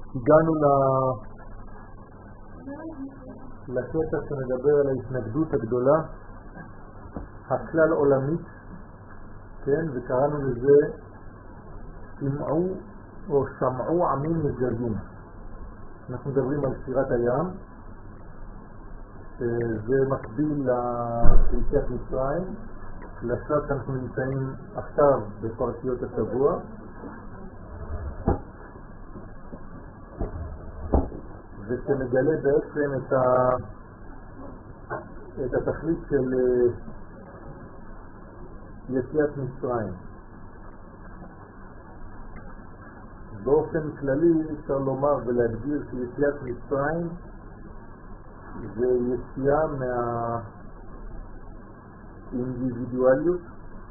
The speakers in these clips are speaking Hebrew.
הגענו לקטע שמדבר על ההתנגדות הגדולה, הכלל עולמית, כן, וקראנו לזה שמעו עמים נגדים. אנחנו מדברים על ספירת הים, שזה מקביל ליציאת מצרים, לשלב שאנחנו נמצאים עכשיו בפרשיות השבוע. ושמגלה בעצם את התכלית של יציאת מצרים. באופן כללי אפשר לומר ולהגדיר שיציאת מצרים זה יציאה מהאינדיבידואליות,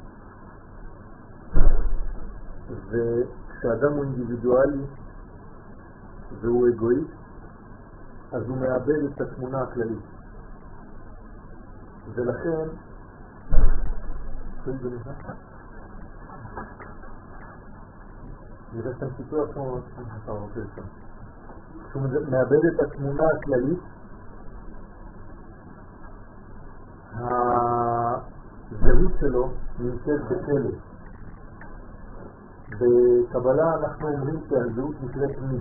וכשאדם הוא אינדיבידואלי והוא אגואיסט, אז הוא מאבד את התמונה הכללית. ולכן נראה שאתם סיפור כמו אתה רוצה לשם. כשהוא מאבד את התמונה הכללית, הזהות שלו נמצאת בכלא. בקבלה אנחנו אומרים שהזהות נקראת מי.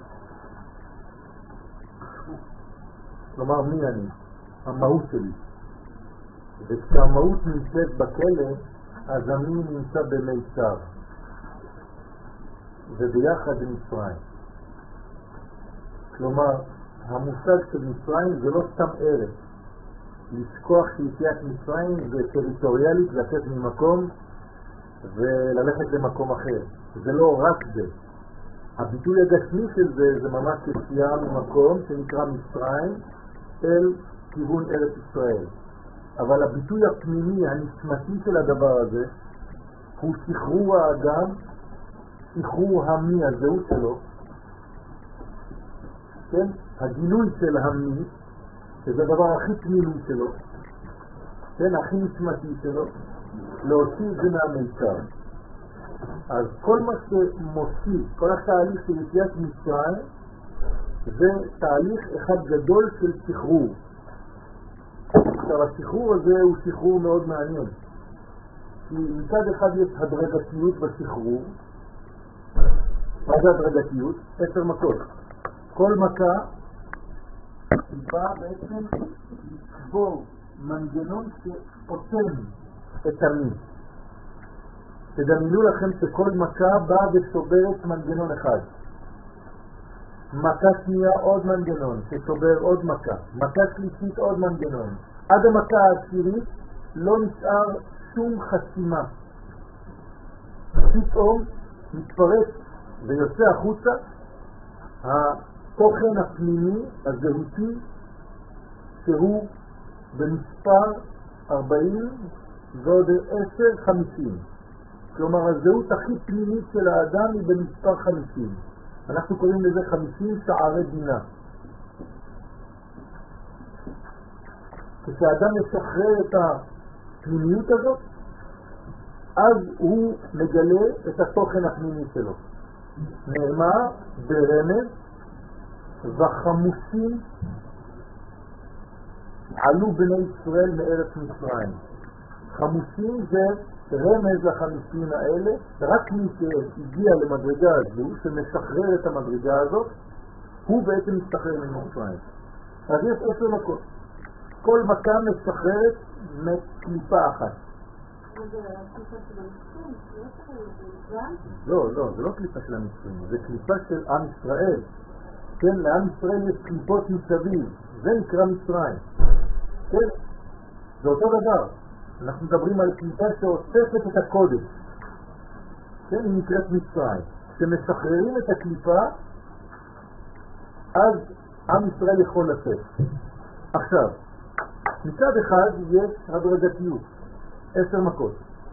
כלומר, מי אני? המהות שלי. וכשהמהות נמצאת בכלא, אז אני נמצא במיצר. וביחד עם מצרים. כלומר, המושג של מצרים זה לא סתם ערך. לשכוח שיציאת מצרים זה טריטוריאלית, לצאת ממקום וללכת למקום אחר. זה לא רק זה. הביטוי הגשמי של זה ממש יציאה ממקום שנקרא מצרים אל כיוון ארץ ישראל. אבל הביטוי הפנימי, הנשמתי של הדבר הזה, הוא שחרור האדם, שחרור המי, הזהות שלו, כן? הגילוי של המי, שזה הדבר הכי פנימי שלו, כן? הכי נשמתי שלו, להוציא את זה מהמיצר. אז כל מה שמוציא, כל התהליך של יציאת מצרים, זה תהליך אחד גדול של שחרור. עכשיו, השחרור הזה הוא שחרור מאוד מעניין. כי מצד אחד יש הדרגתיות בשחרור. מה זה הדרגתיות? 10 מכות. כל מכה היא באה בעצם לצבור מנגנון שאותם את המין. תדמיינו לכם שכל מכה באה ושוברת מנגנון אחד. מכה שנייה עוד מנגנון ששובר עוד מכה. מכה שלישית עוד מנגנון. עד המכה העשירית לא נשאר שום חסימה. פתאום מתפרץ ויוצא החוצה התוכן הפנימי, הזהותי, שהוא במספר 40 ועוד 10, 50. כלומר, הזהות הכי פנימית של האדם היא במספר 50. אנחנו קוראים לזה 50 שערי בינה. כשאדם משחרר את הפנימיות הזאת, אז הוא מגלה את התוכן הפנימי שלו. נאמר ברמז, וחמוסים עלו בני ישראל מארץ מצרים. חמוסים זה רמז ל50 האלה, רק מי שהגיע למדרגה הזו, שמשחרר את המדרגה הזאת, הוא בעצם משחרר ממצרים. אז יש 10 מכות. כל מכה משחררת מקליפה אחת. לא, זה לא קליפה של המצרים, זה קליפה של עם ישראל. כן, לעם ישראל יש קליפות מסביב, זה נקרא מצרים. כן, זה אותו דבר. אנחנו מדברים על קליפה שאוספת את הקודש. כן, היא נקראת מצרים. כשמשחררים את הקליפה, אז עם ישראל יכול לצאת. עכשיו, מצד אחד יש הדרגתיות, 10 מכות.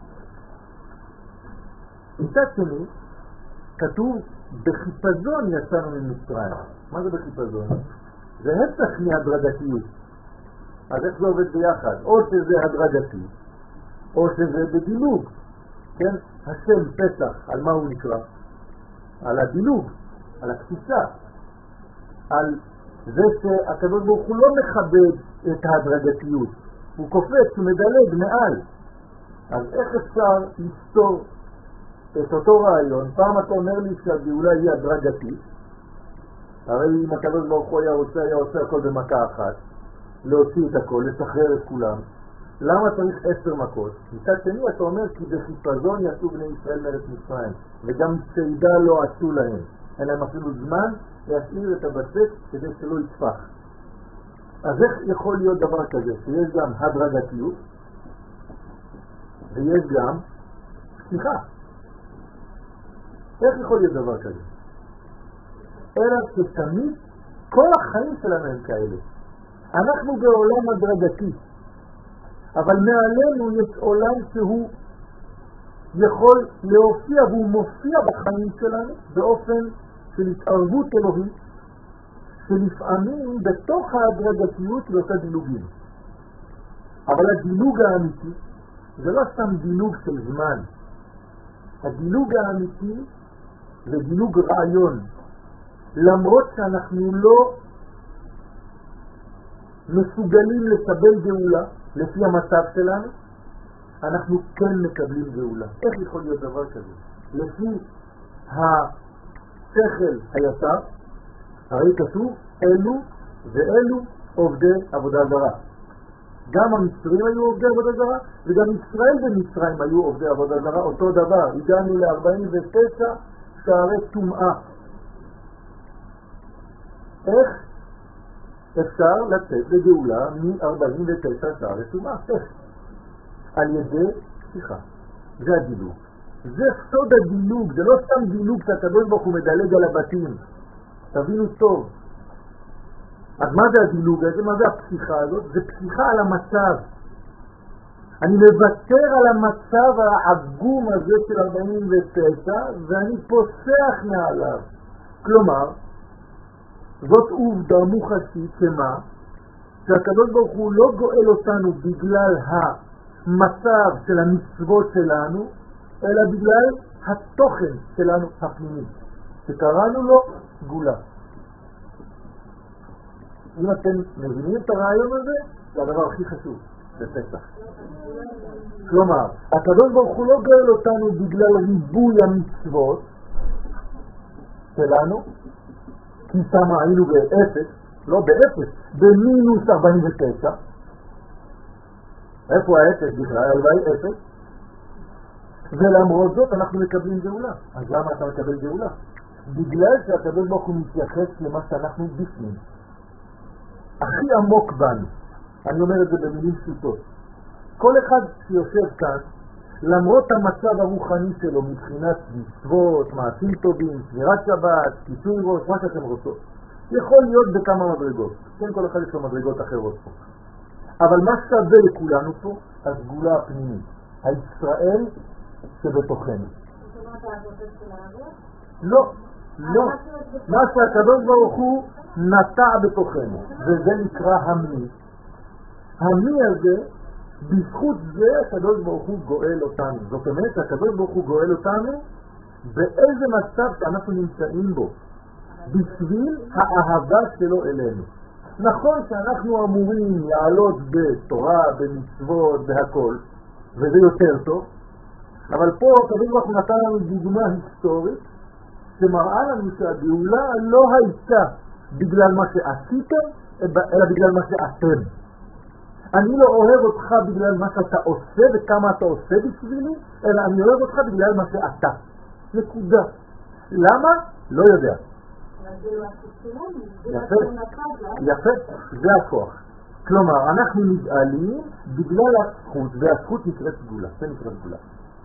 מצד שני, כתוב, בחיפזון יצאנו ממצרים. מה זה בחיפזון? זה הפך מהדרגתיות. אז איך זה עובד ביחד? או שזה הדרגתי, או שזה בדילוג. כן? השם פסח, על מה הוא נקרא? על הדילוג, על הקפיצה. על זה שהקדוש ברוך הוא לא מכבד את ההדרגתיות, הוא קופץ, הוא מדלג מעל. אז איך אפשר לסתור את אותו רעיון? פעם אתה אומר לי שהגאולה היא הדרגתית, הרי אם הקדוש ברוך הוא היה עושה הכל במכה אחת, להוציא את הכל, לשחרר את כולם. למה צריך 10 מכות? מצד שני אתה אומר כי בחיפזון יצאו בני ישראל מארץ מצרים, וגם צידה לא עשו להם, אין להם אפילו זמן להשאיר את הבצק כדי שלא יצפח. אז איך יכול להיות דבר כזה שיש גם הדרגתיות ויש גם פתיחה? איך יכול להיות דבר כזה? אלא שתמיד כל החיים שלנו הם כאלה. אנחנו בעולם הדרגתי, אבל מעלינו יש עולם שהוא יכול להופיע, והוא מופיע בחיים שלנו באופן של התערבות אלוהית, שלפעמים בתוך ההדרגתיות יוצא דילוגים. אבל הדילוג האמיתי זה לא סתם דילוג של זמן. הדילוג האמיתי זה דילוג רעיון. למרות שאנחנו לא מסוגלים לקבל גאולה לפי המצב שלנו, אנחנו כן מקבלים גאולה. איך יכול להיות דבר כזה? לפי השכל הישר, הרי כתוב אלו ואלו עובדי עבודה זרה. גם המצרים היו עובדי עבודה זרה, וגם ישראל במצרים היו עובדי עבודה זרה, אותו דבר. הגענו ל-49 שערי טומאה. איך אפשר לצאת לגאולה מ-49 שערי טומאה? איך? על ידי פתיחה. זה הדילוג. זה סוד הדילוג, זה לא סתם דילוג שהקדוש ברוך הוא מדלג על הבתים. תבינו טוב. אז מה זה הדילוג הזה? מה זה הפתיחה הזאת? זה פתיחה על המצב. אני מוותר על המצב העגום הזה של 49 ואני פוסח מעליו. כלומר, זאת עובדה מוחשית שמה? שהקדוש ברוך הוא לא גואל אותנו בגלל המצב של המצוות שלנו, אלא בגלל התוכן שלנו הפנימי, שקראנו לו גאולה. אם אתם מבינים את הרעיון הזה, זה הדבר הכי חשוב בפסח. כלומר, הקדוש ברוך הוא לא גואל אותנו בגלל ריבוי המצוות שלנו, כי שמה היינו באפס, לא באפס, במינוס 49. איפה האפס בכלל? הלוואי אפס. ולמרות זאת אנחנו מקבלים גאולה. אז למה אתה מקבל גאולה? בגלל שהקדוש ברוך הוא מתייחס למה שאנחנו בפנים. הכי עמוק בנו. אני אומר את זה במילים פשוטות. כל אחד שיושב כאן, למרות המצב הרוחני שלו מבחינת מצוות, מעשים טובים, שמירת שבת, כיסוי ראש, מה שאתם רוצות, יכול להיות בכמה מדרגות. כן, כל אחד יש לו מדרגות אחרות פה. אבל מה שווה לכולנו פה? הסגולה הפנימית. הישראל שבתוכנו. לא, לא. מה שהקדוש ברוך הוא נטע בתוכנו, וזה נקרא המי. המי הזה, בזכות זה הקדוש ברוך הוא גואל אותנו. זאת אומרת, הקדוש ברוך הוא גואל אותנו באיזה מצב שאנחנו נמצאים בו, בשביל האהבה שלו אלינו. נכון שאנחנו אמורים לעלות בתורה, במצוות, בהכל, וזה יותר טוב, אבל פה הקדוש ברוך הוא נתן לנו דוגמה היסטורית שמראה לנו שהגאולה לא הייתה בגלל מה שעשיתם, אלא בגלל מה שאתם. אני לא אוהב אותך בגלל מה שאתה עושה וכמה אתה עושה בשבילי, אלא אני אוהב אותך בגלל מה שאתה. נקודה. למה? לא יודע. יפה, יפה, זה הכוח. כלומר, אנחנו נגאלים בגלל הזכות, והזכות נקראת סגולה. זה נקראת סגולה.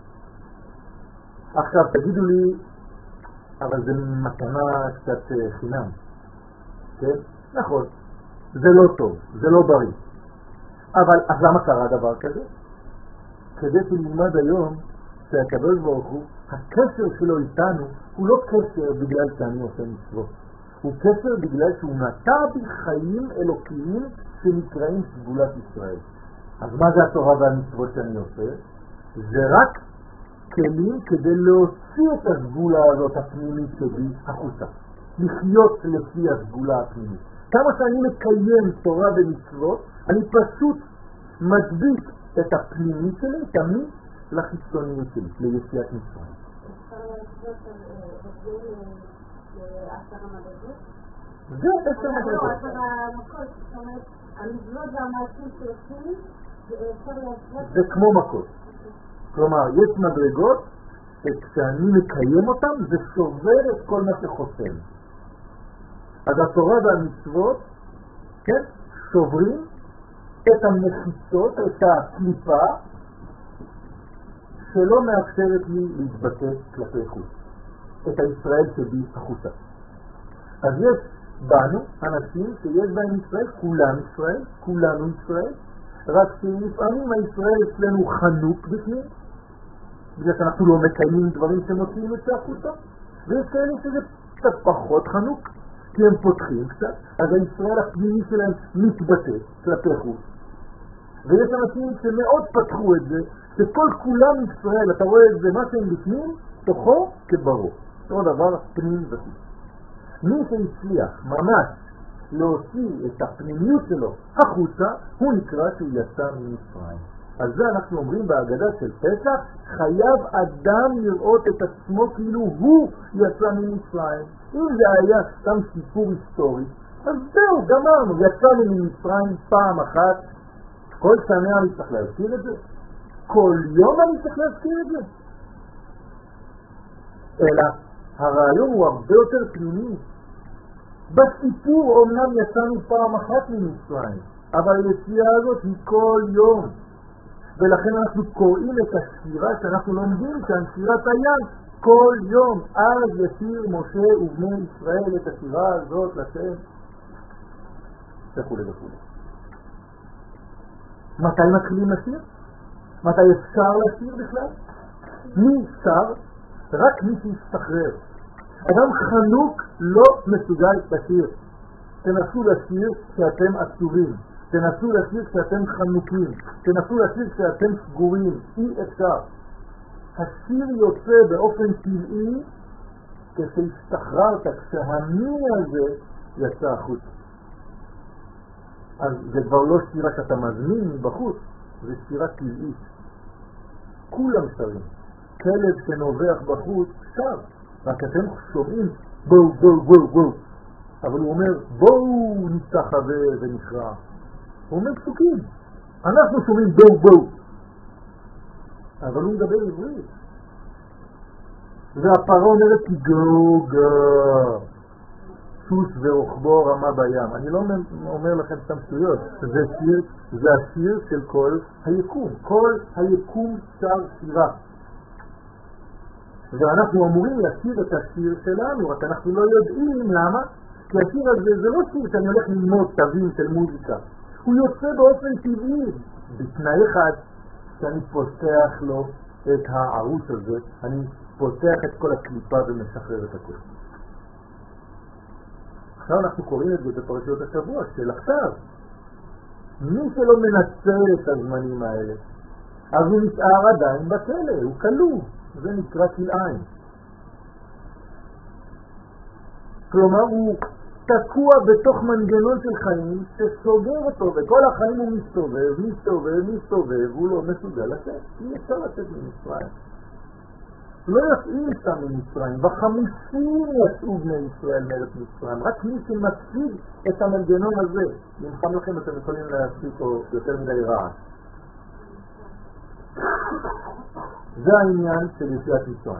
עכשיו תגידו לי, אבל זה מתנה קצת חינם. כן? נכון. זה לא טוב, זה לא בריא. אבל אז למה קרה דבר כזה? כדי שנלמד היום שהקדוש ברוך הוא, הקשר שלו איתנו הוא לא קשר בגלל שאני עושה מצוות. הוא קשר בגלל שהוא נטע בי חיים אלוקיים שנקראים סגולת ישראל. אז מה זה התורה והמצוות שאני עושה? זה רק כלים כדי להוציא את הסגולה הזאת הפנימית שלי החוצה. לחיות לפי הסגולה הפנימית. כמה שאני מקיים תורה ומצוות, אני פשוט מדביק את הפנימית שלי, תמיד לחיצוניות שלי, ליציאת מצרים. זה 10 מדרגות. המזלות והמעשים שעושים זה כמו מכות. כלומר, יש מדרגות שכשאני מקיים אותם זה שובר את כל מה שחוסם. אז התורה והמצוות, כן, שוברים את המחיצות, את הקליפה שלא מאפשרת לי להתבטא כלפי חוץ, את הישראל שבי החוצה. אז יש בנו אנשים שיש בהם ישראל, כולנו ישראל, רק שלפעמים הישראל אצלנו חנוק בפנים, בגלל שאנחנו לא מקיימים דברים שמוציאים את זה החוצה, ויש כאלה שזה קצת פחות חנוק, כי הם פותחים קצת, אז הישראל הפנימי שלהם מתבטא כלפי חוץ. ויש אנשים שמאוד פתחו את זה, שכל כולם ישראל, אתה רואה את זה, מה שהם בפנים, תוכו כברו. אותו דבר פנים וחוץ. מי שהצליח ממש להוציא את הפנימיות שלו החוצה, הוא נקרא שהוא יצא ממצרים. אז זה אנחנו אומרים בהגדה של פסח, חייב אדם לראות את עצמו כאילו הוא יצא ממצרים. אם זה היה סתם סיפור היסטורי, אז זהו, גמרנו, יצאנו ממצרים פעם אחת. כל שנה אני צריך להזכיר את זה? כל יום אני צריך להזכיר את זה? אלא הרעיון הוא הרבה יותר פנימי. בסיפור אומנם יצאנו פעם אחת ממצרים, אבל היציאה הזאת היא כל יום. ולכן אנחנו קוראים את השירה שאנחנו לומדים כאן, שירת הים, כל יום. אז ישיר משה ובני ישראל את השירה הזאת לשם. וכו' וכו'. מתי מתחילים לשיר? מתי אפשר לשיר בכלל? מי שר? רק מי שישתחרר. אדם חנוק לא מסוגל לשיר. תנסו לשיר כשאתם עצובים. תנסו לשיר כשאתם חנוקים. תנסו לשיר כשאתם סגורים. אי אפשר. השיר יוצא באופן טבעי כשהשתחררת, כשהמי הזה יצא החוץ. אז זה כבר לא שירה שאתה מזמין מבחוץ, זה שירה טבעית. כולם שרים. כלב שנובח בחוץ שר. רק אתם שומעים בואו בואו בואו בואו, אבל הוא אומר בואו נתחווה ונקרא. הוא אומר פסוקים, אנחנו שומעים בואו בואו, אבל הוא מדבר עברית. והפרה אומרת גוגה, סוס ורוחבו רמה בים. אני לא אומר לכם סתם שטויות, זה השיר של כל היקום. כל היקום שר שירה, ואנחנו אמורים לשיר את השיר שלנו, רק אנחנו לא יודעים למה. כי השיר הזה זה לא שיר שאני הולך ללמוד תווים של מוזיקה, הוא יוצא באופן טבעי, בתנאי אחד שאני פותח לו את הערוץ הזה, אני פותח את כל הקליפה ומשחרר את הכל. עכשיו אנחנו קוראים את זה בפרשיות השבוע של עכשיו. מי שלא מנצל את הזמנים האלה, אז הוא נשאר עדיין בכלא, הוא כלוא. זה נקרא כלאיים. כלומר הוא תקוע בתוך מנגנון של חיים שסוגר אותו, וכל החיים הוא מסתובב, הוא לא מסוגל לצאת. אי אפשר לצאת ממצרים. לא יצאים סתם ממצרים, וחמושים יצאו בני ישראל מארץ מצרים. רק מי שמציג את המנגנון הזה, נלחם לכם, אתם יכולים להציג פה יותר מדי רעש. זה העניין של יציאת מצרים.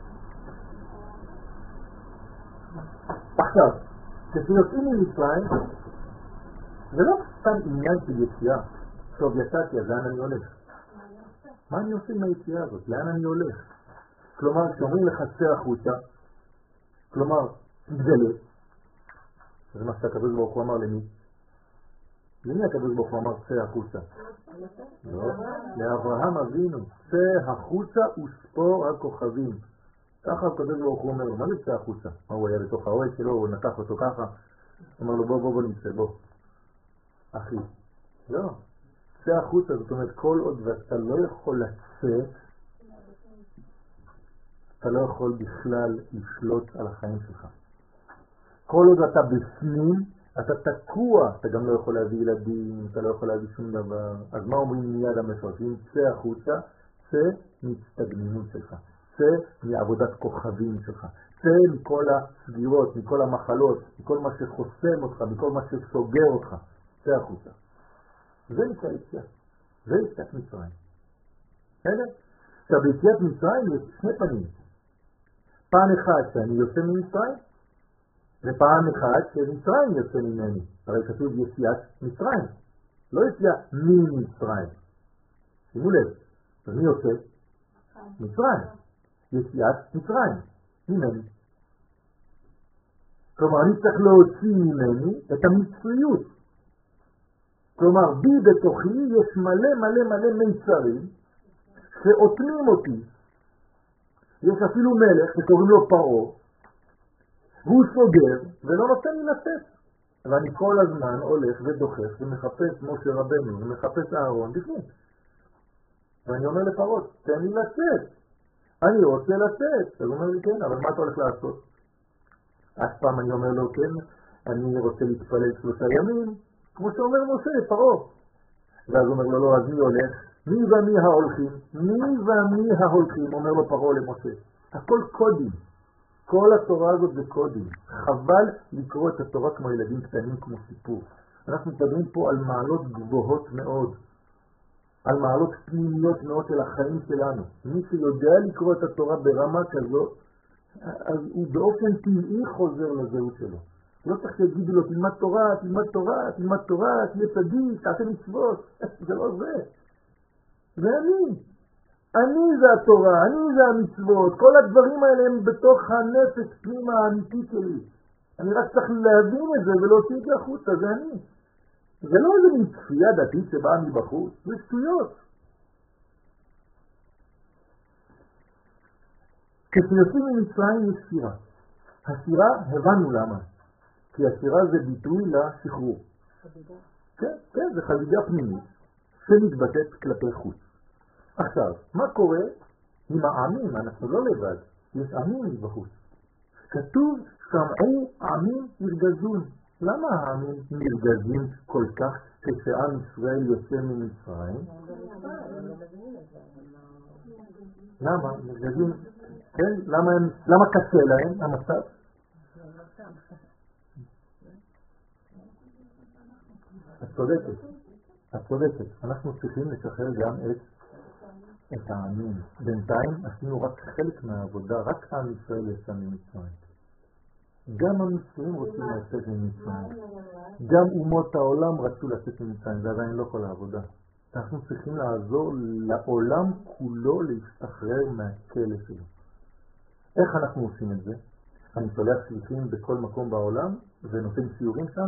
עכשיו, כשיוצאים ממצרים, זה לא סתם עניין של יציאה. טוב, יצאתי, אז לאן אני הולך? מה אני עושה עם היציאה הזאת? לאן אני הולך? כלומר, כשאומרים לך צא החוצה, כלומר, תגדלה. זה מה שהקדוש ברוך הוא אמר למי? למי הקדוש ברוך הוא אמר צא החוצה? לא, לאברהם אבינו, צא החוצה וספור הכוכבים. ככה הקדוש ברוך הוא אומר לו, מה זה צא החוצה? מה הוא היה בתוך האוהל שלו, הוא נתח אותו ככה, אמר לו בוא נמצא, בוא אחי. לא, צא החוצה, זאת אומרת כל עוד ואתה לא יכול לצאת, אתה לא יכול בכלל לשלוט על החיים שלך. כל עוד אתה בפנים, אתה תקוע, אתה גם לא יכול להביא ילדים, אתה לא יכול להביא שום דבר. אז מה אומרים מיד המפרשים? צא החוצה, צא מהצטגנינות שלך, צא מעבודת כוכבים שלך, צא מכל הסגירות, מכל המחלות, מכל מה שחוסם אותך, מכל מה שסוגר אותך, צא החוצה. זה נקרא יציאה, זה יציאת מצרים. בסדר? עכשיו ביציאת מצרים יש שני פנים. פעם אחד שאני יוצא ממצרים, ופעם אחד שמצרים יוצא ממני. הרי כתוב יציאת מצרים, לא יציאה ממצרים. שימו לב, אז מי יוצא? מצרים. יציאת מצרים, ממני. כלומר, אני צריך להוציא ממני את המצריות. כלומר, בי בתוכי יש מלא מלא מלא מיצרים שאוטמים אותי. יש אפילו מלך שקוראים לו פרעה, והוא סוגר ולא נותן לי לצאת. ואני כל הזמן הולך ודוחף ומחפש משה רבנו ומחפש אהרון בפנים. ואני אומר לפרעה, תן לי לצאת. אני רוצה לצאת. אז הוא אומר לי, כן, אבל מה אתה הולך לעשות? אז פעם אני אומר לו, כן, אני רוצה להתפלל 3 ימים, כמו שאומר משה לפרעה. ואז הוא אומר לו, לא, אז מי הולך? מי ומי ההולכים? מי ומי ההולכים? אומר לו פרעה למשה. הכל קודים. כל התורה הזאת זה קודים. חבל לקרוא את התורה כמו ילדים קטנים, כמו סיפור. אנחנו מדברים פה על מעלות גבוהות מאוד. על מעלות פנימיות מאוד של החיים שלנו. מי שיודע לקרוא את התורה ברמה כזאת, אז הוא באופן טבעי חוזר לזהות שלו. לא צריך שיגידו לו, תלמד תורה, תלמד תורה, תלמד תורה, תהיה צדיק, תעשה מצוות. זה לא זה. זה אני. אני זה התורה, אני זה המצוות. כל הדברים האלה הם בתוך הנפש פנימה האמיתית שלי. אני רק צריך להבין את זה ולהוציא את זה החוצה, זה אני. זה לא איזה מצפייה דתית שבאה מבחוץ, זה שטויות. כשיוצאים ממצרים יש שירה. השירה הבנו למה. כי השירה זה ביטוי לשחרור. חגיגה. כן, זה חגיגה פנימית שמתבטאת כלפי חוץ. עכשיו, מה קורה עם העמים? אנחנו לא לבד, יש עמים בחוץ. כתוב, שמעו עמים ירגזון. למה העמים נרגזים כל כך כשעם ישראל יוצא ממצרים? למה? נרגזים? כן? למה קשה להם המצב? את צודקת. אנחנו צריכים לשחרר גם את העמים. בינתיים עשינו רק חלק מהעבודה, רק עם ישראל יצא ממצרים. גם המצרים רוצים לצאת ממצרים. גם אומות העולם רצו לצאת ממצרים, זה עדיין לא כל העבודה. אנחנו צריכים לעזור לעולם כולו להשתחרר מהכלא שלו. איך אנחנו עושים את זה? אני שולח שליחים בכל מקום בעולם ונותן שיעורים שם?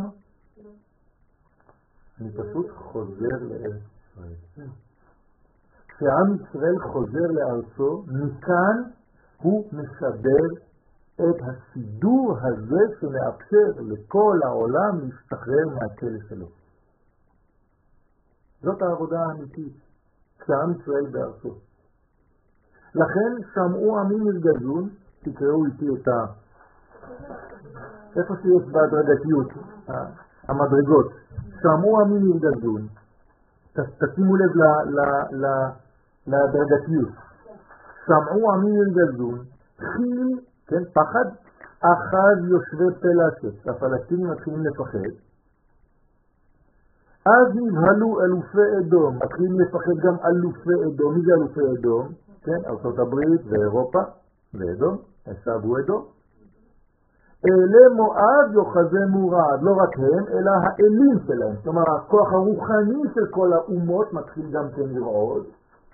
אני פשוט חוזר לארץ ישראל. כשעם ישראל חוזר לארצו, מכאן הוא משדר את הסידור הזה שמאפשר לכל העולם להשתחרר מהכלא שלו. זאת העבודה האמיתית, כשעם ישראל בארצו. לכן שמעו עמים ירגזון, תקראו איתי את איפה שיש בהדרגתיות, המדרגות. שמעו עמים ירגזון, תשימו לב להדרגתיות. שמעו עמים ירגזון, חיל, כן, פחד, אחז יושבי פלשת, הפלסטינים מתחילים לפחד. אז נבהלו אלופי אדום, מתחילים לפחד גם אלופי אדום. מי זה אלופי אדום? כן, ארצות הברית ואירופה ואדום, עשו אדום. אלה מואב יוחזה מורד, לא רק הם, אלא האלים שלהם. כלומר, הכוח הרוחני של כל האומות מתחיל גם כן לרעוד.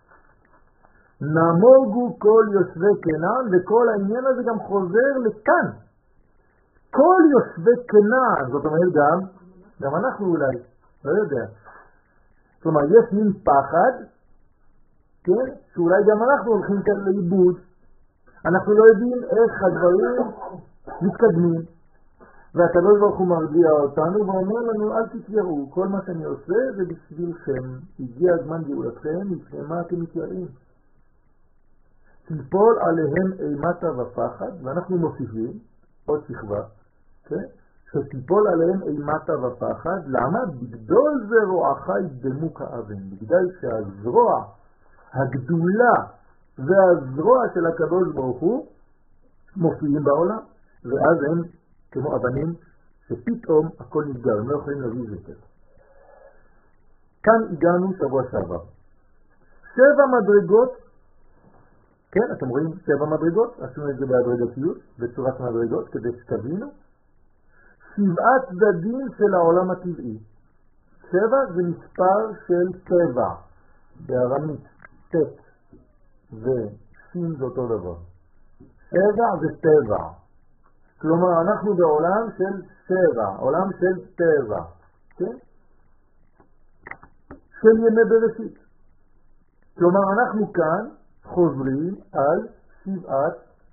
נמוגו כל יושבי כנען, וכל העניין הזה גם חוזר לכאן. כל יושבי כנען, זאת אומרת גם אנחנו אולי, לא יודע. כלומר, יש מין פחד, כן, שאולי גם אנחנו הולכים כאן לאיבוד. אנחנו לא יודעים איך הדברים מתקדמים, והקדוש ברוך הוא מרגיע אותנו ואומר לנו, אל תתייראו, כל מה שאני עושה זה בשבילכם, הגיע הזמן גאולתכם, לפני מה אתם מתייראים? תיפול עליהם אימתה ופחד, ואנחנו מוסיפים עוד שכבה, כן? שתיפול עליהם אימתה ופחד. למה? בגדול זרועך ידמו כאבן. בגלל שהזרוע הגדולה והזרוע של הקדוש ברוך הוא מופיעים בעולם, ואז הם כמו אבנים שפתאום הכל נסגר, הם לא יכולים להביא יותר. כאן הגענו שבוע שעבר. 7 מדרגות, כן, אתם רואים 7 מדרגות, עשינו את זה בהדרגתיות, בצורת מדרגות, כדי שתבינו. 7 צדדים של העולם הטבעי. 7 זה מספר של טבע, בארמית, ט' ושין זה אותו דבר. 7 זה טבע. כלומר, אנחנו בעולם של 7, עולם של טבע, כן? של ימי בראשית. כלומר, אנחנו כאן חוזרים על 7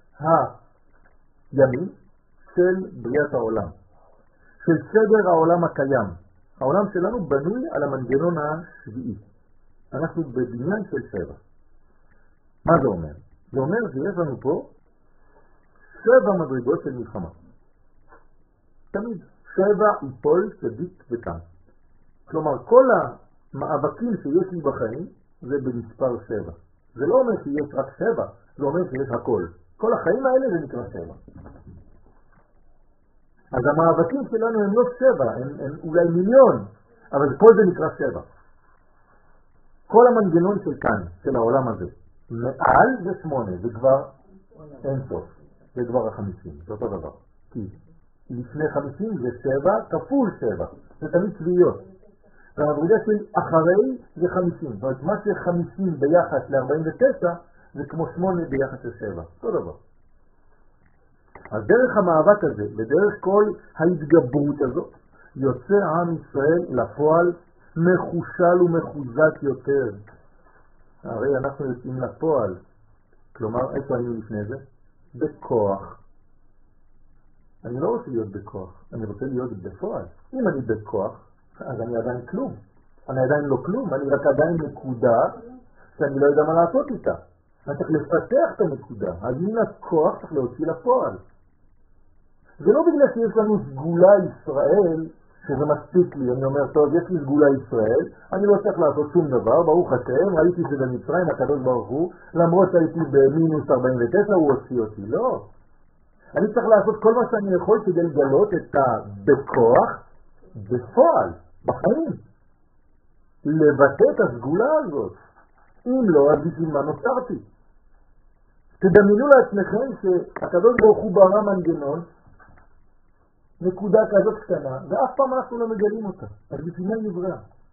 הימים של בריאת העולם, של סדר העולם הקיים. העולם שלנו בנוי על המנגנון השביעי. אנחנו בבניין של 7. מה זה אומר? זה אומר שיש לנו פה 7 מדרגות של מלחמה. תמיד 7 יפול צדיק וקם. כלומר, כל המאבקים שיש לי בחיים זה במספר 7. זה לא אומר שיש רק 7, זה אומר שיש הכל. כל החיים האלה זה נקרא 7. אז המאבקים שלנו הם לא 7, הם אולי מיליון, אבל כל זה נקרא 7. כל המנגנון של כאן, של העולם הזה, מעל זה 8, זה כבר אין סוף. זה כבר 50, זה אותו דבר. כי לפני 50 זה 7 כפול 7, זה תמיד שביעיות. והמדרגה של אחרי זה 50. זאת אומרת, מה ש50 ביחס ל-49 זה כמו 8 ביחס ל-7. אותו דבר. אז דרך המאבק הזה, ודרך כל ההתגברות הזאת, יוצא עם ישראל לפועל מחושל ומחוזק יותר. הרי אנחנו יוצאים לפועל. כלומר, איפה היינו לפני זה? בכוח. אני לא רוצה להיות בכוח, אני רוצה להיות בפועל. אם אני בכוח, אז אני עדיין כלום. אני עדיין לא כלום, אני רק עדיין נקודה שאני לא יודע מה לעשות איתה. אני צריך לפתח את הנקודה. אז מן הכוח צריך להוציא לפועל. זה לא בגלל שיש לנו סגולה ישראל, שזה מספיק לי. אני אומר, טוב, יש לי סגולה ישראל, אני לא צריך לעשות שום דבר, ברוך השם, ראיתי שזה במצרים, הקדוש ברוך הוא, למרות שהייתי במינוס 49, הוא הוציא אותי. לא. אני צריך לעשות כל מה שאני יכול כדי לגלות את בכוח, בפועל, בחיים. לבטא את הסגולה הזאת. אם לא, אז בשביל מה נוצרתי? תדמיינו לעצמכם שהקדוש ברוך הוא ברא מנגנון, נקודה כזאת קטנה, ואף פעם אנחנו לא מגלים אותה. אז בשביל מה נברא?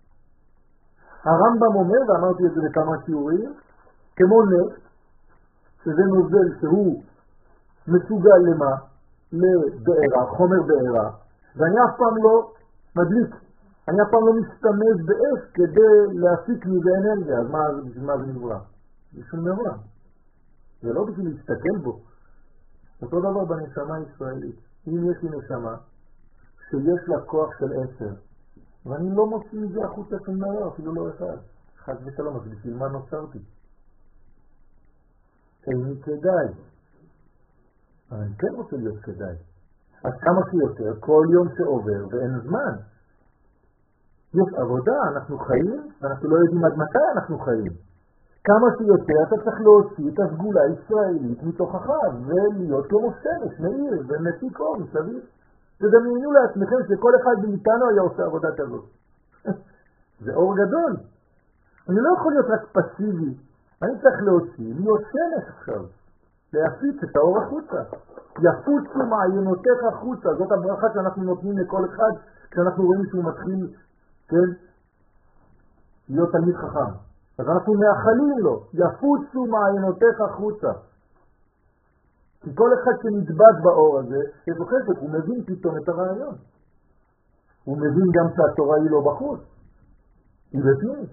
הרמב"ם אומר, ואמרתי את זה בכמה שיעורים, כמו נפט, שזה נוזל שהוא מסוגל למה? לבעירה, חומר בעירה, ואני אף פעם לא מדליק, אני אף פעם לא משתמש באש כדי להפיק מזה אנרגיה. אז מה זה נברא? זה שום דבר. זה לא בשביל להסתכל בו. אותו דבר בנשמה הישראלית. אם יש לי נשמה שיש לה כוח של 10, ואני לא מוציא מזה החוצה של דבר, אפילו לא אחד. חס ושלום, אז בשביל מה נוצרתי? איני כדאי. אבל אני כן רוצה להיות כדאי. אז כמה שיותר, כל יום שעובר ואין זמן. יש עבודה, אנחנו חיים, ואנחנו לא יודעים עד מתי אנחנו חיים. כמה שיותר אתה צריך להוציא את הסגולה הישראלית מתוכך, ולהיות כמו שמש, מאיר, ומפיק אור מסביב. תדמיינו לעצמכם שכל אחד מאיתנו היה עושה עבודה כזאת. זה אור גדול. אני לא יכול להיות רק פסיבי, אני צריך להוציא, להיות שמש עכשיו, להפיץ את האור החוצה. יפוצו מעיינותיך החוצה, זאת הברכה שאנחנו נותנים לכל אחד, כשאנחנו רואים שהוא מתחיל, כן, להיות תלמיד חכם. אז אנחנו מאחלים לו, יפוצו מעיינותיך החוצה. כי כל אחד שנדבק באור הזה, יש לו חשק, הוא מבין פתאום את הרעיון. הוא מבין גם שהתורה היא לא בחוץ, היא בפנים.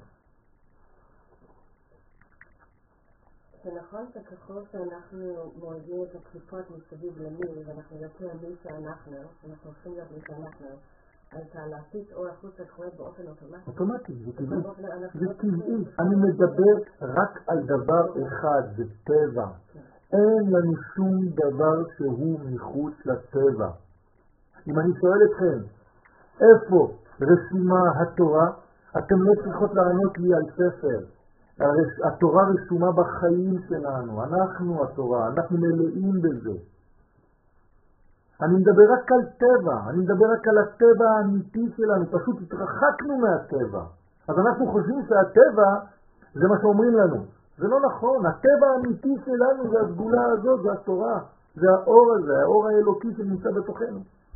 זה נכון שככל שאנחנו מורידים את הקליפות מסביב למי, ואנחנו יותר מי שאנחנו הולכים להיות מי שאנחנו, אז להפיץ אור החוצה קורה באופן אוטומטי. אוטומטי, זה טבעי. זה טבעי. אני מדבר רק על דבר אחד, זה טבע. אין לנו שום דבר שהוא מחוץ לטבע. אם אני שואל אתכם, איפה רשומה התורה? אתם לא צריכות לענות לי על ספר. התורה רשומה בחיים שלנו, אנחנו התורה, אנחנו מלאים בזה. אני מדבר רק על טבע, אני מדבר רק על הטבע האמיתי שלנו, פשוט התרחקנו מהטבע. אז אנחנו חושבים שהטבע זה מה שאומרים לנו. זה לא נכון, הטבע האמיתי שלנו זה הסגולה הזאת, זה התורה, זה האור הזה, האור האלוקי שנמצא בתוכנו.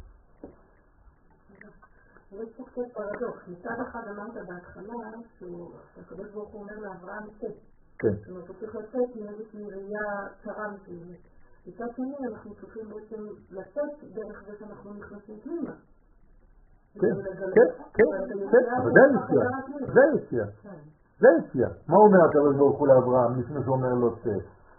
יש פה קצת פרדוקס. מצד אחד אמרת בהתחלה שהקדוש ברוך הוא אומר לאברהם לצאת. כן. זאת אומרת, הוא צריך לצאת מאיזושהי ראייה צרה מסוימת. מצד שני אנחנו צריכים בעצם לצאת דרך זה שאנחנו נכנסים פנימה. כן, אבל זה היציאה. זה היציאה. זה היציאה. מה אומר הקדוש ברוך הוא לאברהם לפני שהוא אומר לו צא?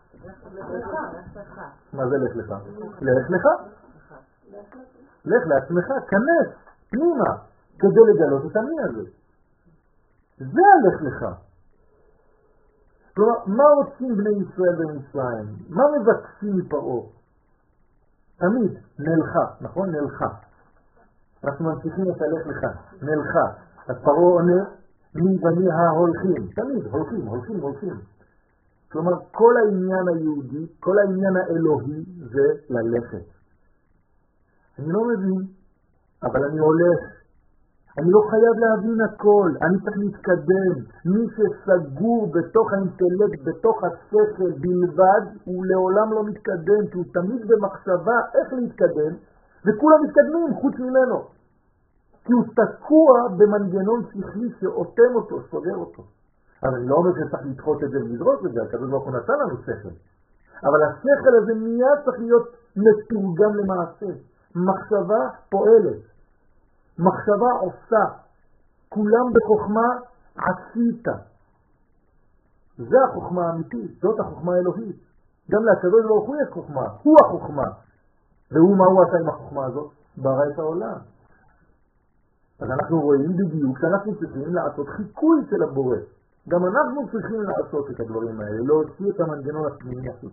מה זה לך לך? לך לך? לך לעצמך, כנס פנימה, כדי לגלות את המי הזה. זה הלך לך. כלומר, מה רוצים בני ישראל במצרים? מה מבקשים מפרעה? תמיד נלכה, נכון? נלכה. אנחנו ממשיכים את הלך לך, נלכה. אז פרעה עונה, מי ומי ההולכים. תמיד, הולכים. כלומר, כל העניין היהודי, כל העניין האלוהי זה ללכת. אני לא מבין, אבל אני הולך. אני לא חייב להבין הכל, אני צריך להתקדם. מי שסגור בתוך האינטלקט, בתוך השכל בלבד, הוא לעולם לא מתקדם, כי הוא תמיד במחשבה איך להתקדם, וכולם מתקדמים חוץ ממנו. כי הוא תקוע במנגנון שכלי שאותם אותו, סוגר אותו. אבל אני לא אומר שצריך לדחות את זה ולדרוש את זה, הקדוש ברוך הוא נתן לנו שכל. אבל השכל הזה מיד צריך להיות מתורגם למעשה. מחשבה פועלת. מחשבה עושה. כולם בחוכמה עשית. זה החוכמה האמיתית, זאת החוכמה האלוהית. גם לקדוש ברוך הוא יש חוכמה, הוא החוכמה. והוא מה הוא עשה עם החוכמה הזאת? ברא את העולם. אז אנחנו רואים בדיוק שאנחנו צריכים לעשות חיקוי של הבורא. גם אנחנו צריכים לעשות את הדברים האלה, להוציא את המנגנון הפנימי החוץ.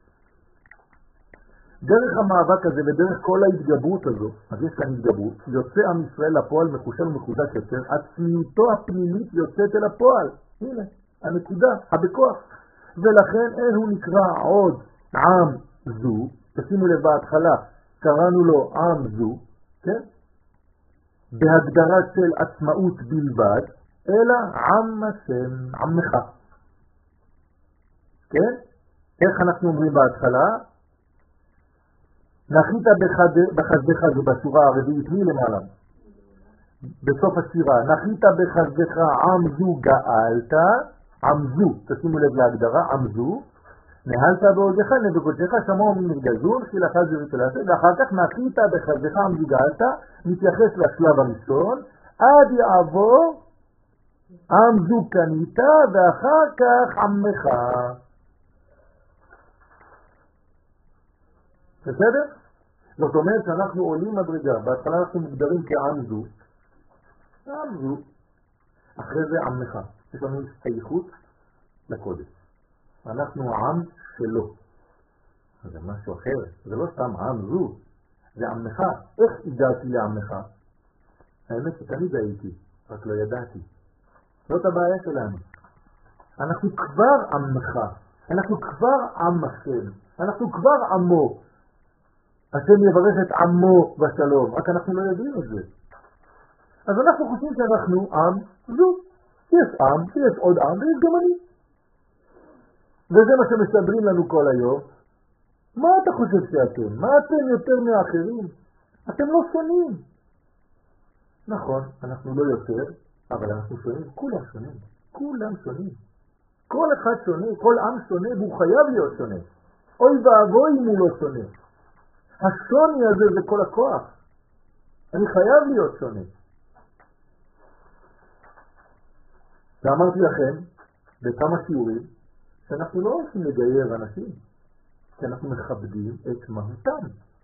דרך המאבק הזה ודרך כל ההתגברות הזו, אז יש כאן התגברות, יוצא עם ישראל לפועל מחושל ומחודש יותר, עצמיותו הפנימית יוצאת אל הפועל. הנה, הנקודה, הבכוח. ולכן אין הוא נקרא עוד עם זו, תשימו לב בהתחלה, קראנו לו עם זו, כן? בהגדרה של עצמאות בלבד, אלא עם השם, עמך. כן? איך אנחנו אומרים בהתחלה? נחית בחסדך, זה בשורה הרביעית מלמעלה. בסוף השירה, נחית בחסדך עמזו גאלת, עמזו, תשימו לב להגדרה, עמזו, נהלת בעודך נבקודשך שמוע ממרגזון, חילך זה ותלעשה, ואחר כך נחית בחסדך עמזו גאלת, מתייחס לשלב הראשון, עד יעבור עמזו קנית, ואחר כך עמך. בסדר? זאת אומרת שאנחנו עולים מדרגה, בהתחלה אנחנו מוגדרים כעמזו, עמזו, אחרי זה עמך, יש לנו הסתייכות לקודש, אנחנו העם שלו, זה משהו אחר, זה לא סתם עמזו, זה עמך. איך הגעתי לעמך? האמת שתמיד הייתי, רק לא ידעתי. זאת הבעיה שלנו, אנחנו כבר עמך, אנחנו כבר עם השם, אנחנו כבר עמו. השם יברך את עמו בשלום, רק אנחנו לא יודעים את זה. אז אנחנו חושבים שאנחנו עם זו. יש עם, יש עוד עם, ויש גם אני. וזה מה שמסברים לנו כל היום. מה אתה חושב שאתם? מה אתם יותר מהאחרים? אתם לא שונים. נכון, אנחנו לא יותר, אבל אנחנו שונים. כולם שונים. כולם שונים. כל אחד שונה, כל עם שונה, והוא חייב להיות שונה. אוי ואבוי אם הוא לא שונה. השוני הזה זה כל הכוח. אני חייב להיות שונה. ואמרתי לכם בכמה שיעורים שאנחנו לא רוצים לגייר אנשים, כי אנחנו מכבדים את מהותם.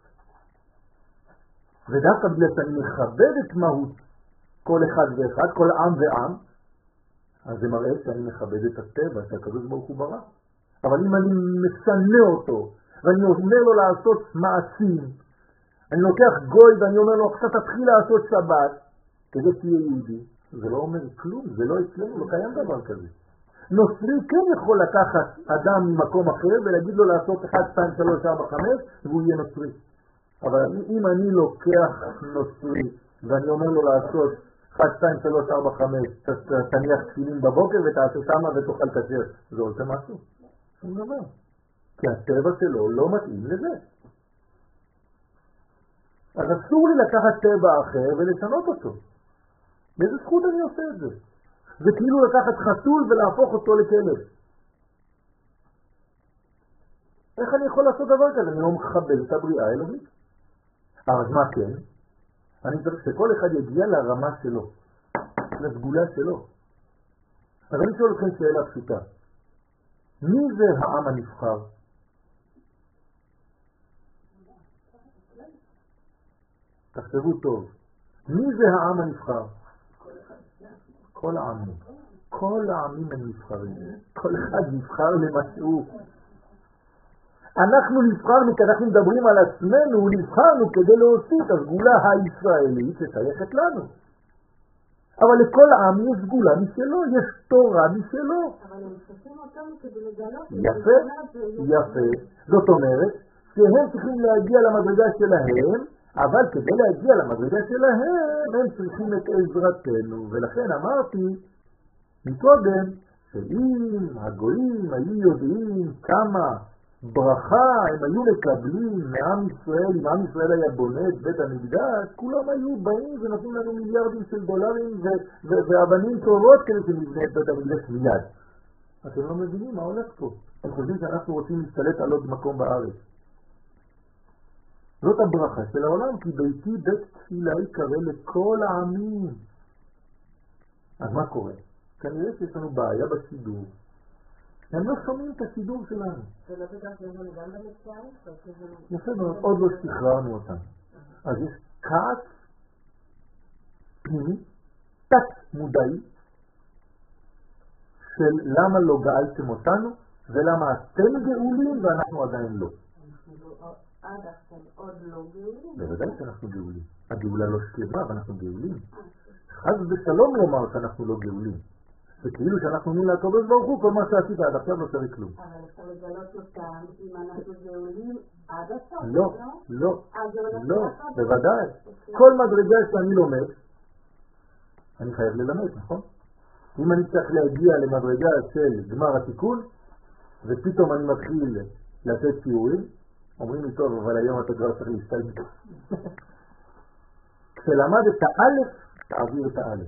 ודווקא בגלל שאני מכבד את מהות כל אחד ואחד, כל עם ועם, אז זה מראה שאני מכבד את הטבע שהקדוש ברוך הוא ברא. אבל אם אני משנה אותו ואני אומר לו לעשות מעשים, אני לוקח גוי ואני אומר לו, עכשיו תתחיל לעשות שבת, כדי שתהיה יהודי. זה לא אומר כלום, זה לא אצלנו, לא קיים דבר כזה. נוצרי כן יכול לקחת אדם ממקום אחר ולהגיד לו לעשות 1, 2, 3, 4, 5 והוא יהיה נוצרי. אבל אם אני לוקח נוצרי ואני אומר לו לעשות 1, 2, 3, 4, 5, תניח תפילין בבוקר ותעשה שמה ותאכל כשר, זה עושה משהו? שום דבר. כי הטבע שלו לא מתאים לזה. אז אסור לי לקחת טבע אחר ולשנות אותו. באיזה זכות אני עושה את זה? זה כאילו לקחת חתול ולהפוך אותו לכלב. איך אני יכול לעשות דבר כזה? אני לא מכבד את הבריאה האלוהית. אבל מה כן? אני צריך שכל אחד יגיע לרמה שלו, לסגולה שלו. אז אני שואל לכם שאלה פשוטה. מי זה העם הנבחר? תחשבו טוב. מי זה העם הנבחר? כל העמים. כל העמים הם נבחרים. כל אחד נבחר למשהו. אנחנו נבחרנו, כי אנחנו מדברים על עצמנו, נבחרנו כדי להוסיף את הסגולה הישראלית ששייכת לנו. אבל לכל עם יש סגולה משלו, יש תורה משלו. אבל הם צריכים אותנו כדי לגלות. יפה, יפה. זאת אומרת שהם צריכים להגיע למדרגה שלהם, אבל כדי להגיע למדרגה שלהם הם צריכים את עזרתנו. ולכן אמרתי מקודם שאם הגויים היו יודעים כמה ברכה הם היו מקבלים מעם ישראל, אם עם ישראל היה בונה את בית המקדש, כולם היו באים ונותנים לנו מיליארדים של דולרים ואבנים טובות כדי שנבנה את בית המקדש מיד. אתם לא מבינים מה הולך פה. הם חושבים שאנחנו רוצים להשתלט על עוד מקום בארץ. זאת הברכה של העולם, כי ביתי בית תפילה יקרא לכל העמים. אז מה קורה? כנראה שיש לנו בעיה בשידור. הם לא שומעים את השידור שלנו. זה לא בגלל שזה גם במצרים? יפה מאוד, עוד לא שחררנו אותם. אז יש כעס פנימי, תת מודעי, של למה לא גאלתם אותנו, ולמה אתם גאולים ואנחנו עדיין לא. עד עכשיו עוד לא גאולים? בוודאי שאנחנו גאולים. הגאולה לא שלמה, ואנחנו גאולים. חס ושלום לומר שאנחנו לא גאולים. זה כאילו שאנחנו אומרים לקדוש ברוך הוא, כל מה שעשית עד עכשיו לא שווה כלום. אבל אפשר לגלות אותם אם אנחנו גאולים עד עכשיו? לא, לא, לא, בוודאי. כל מדרגה שאני לומד, אני חייב ללמד, נכון? אם אני צריך להגיע למדרגה של גמר התיקון, ופתאום אני מתחיל לתת שיעורים, אומרים לי טוב, אבל היום אתה כבר צריך להסתלם. כשלמד את האלף, תעביר את האלף.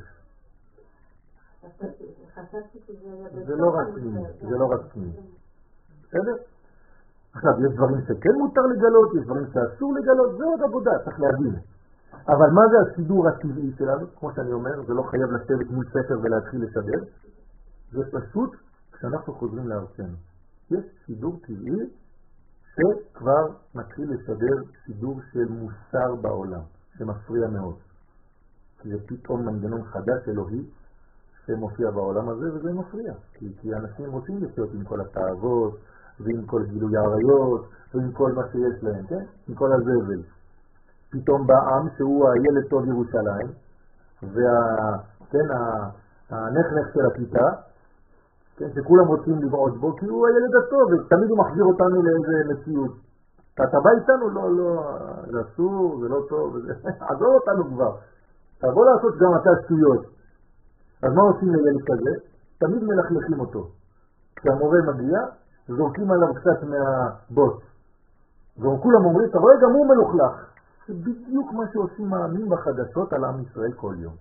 זה לא רצמי, זה לא רצמי. בסדר? עכשיו, יש דברים שכן מותר לגלות, יש דברים שאסור לגלות, זה עוד עבודה, צריך להבין. אבל מה זה הסידור הטבעי שלנו? כמו שאני אומר, זה לא חייב לשבת מול ספר ולהתחיל לשדר. זה פשוט כשאנחנו חוזרים לארצנו. יש סידור טבעי שכבר מתחיל לשדר סידור של מוסר בעולם, שמפריע מאוד. כי זה פתאום מנגנון חדש אלוהי שמופיע בעולם הזה, וזה מפריע. כי אנשים רוצים לחיות עם כל התאוות, ועם כל גילוי העריות, ועם כל מה שיש להם, כן? עם כל הזבל. פתאום בעם שהוא הילד טוב ירושלים, והנכנך של הכיתה, כן, שכולם רוצים לבעוד בו, כי הוא הילד הטוב, ותמיד הוא מחזיר אותנו לאיזה מציאות. אתה בא איתנו? לא, זה אסור, זה לא טוב, עזור אותנו כבר. תבוא לעשות גם אתה שטויות. אז מה עושים לילד כזה? תמיד מלכלכים אותו. כשהמורה מגיע, זורקים עליו קצת מהבוס. וכולם אומרים, אתה רואה, גם הוא מלוכלך. זה בדיוק מה שעושים העמים בחדשות על עם ישראל כל יום.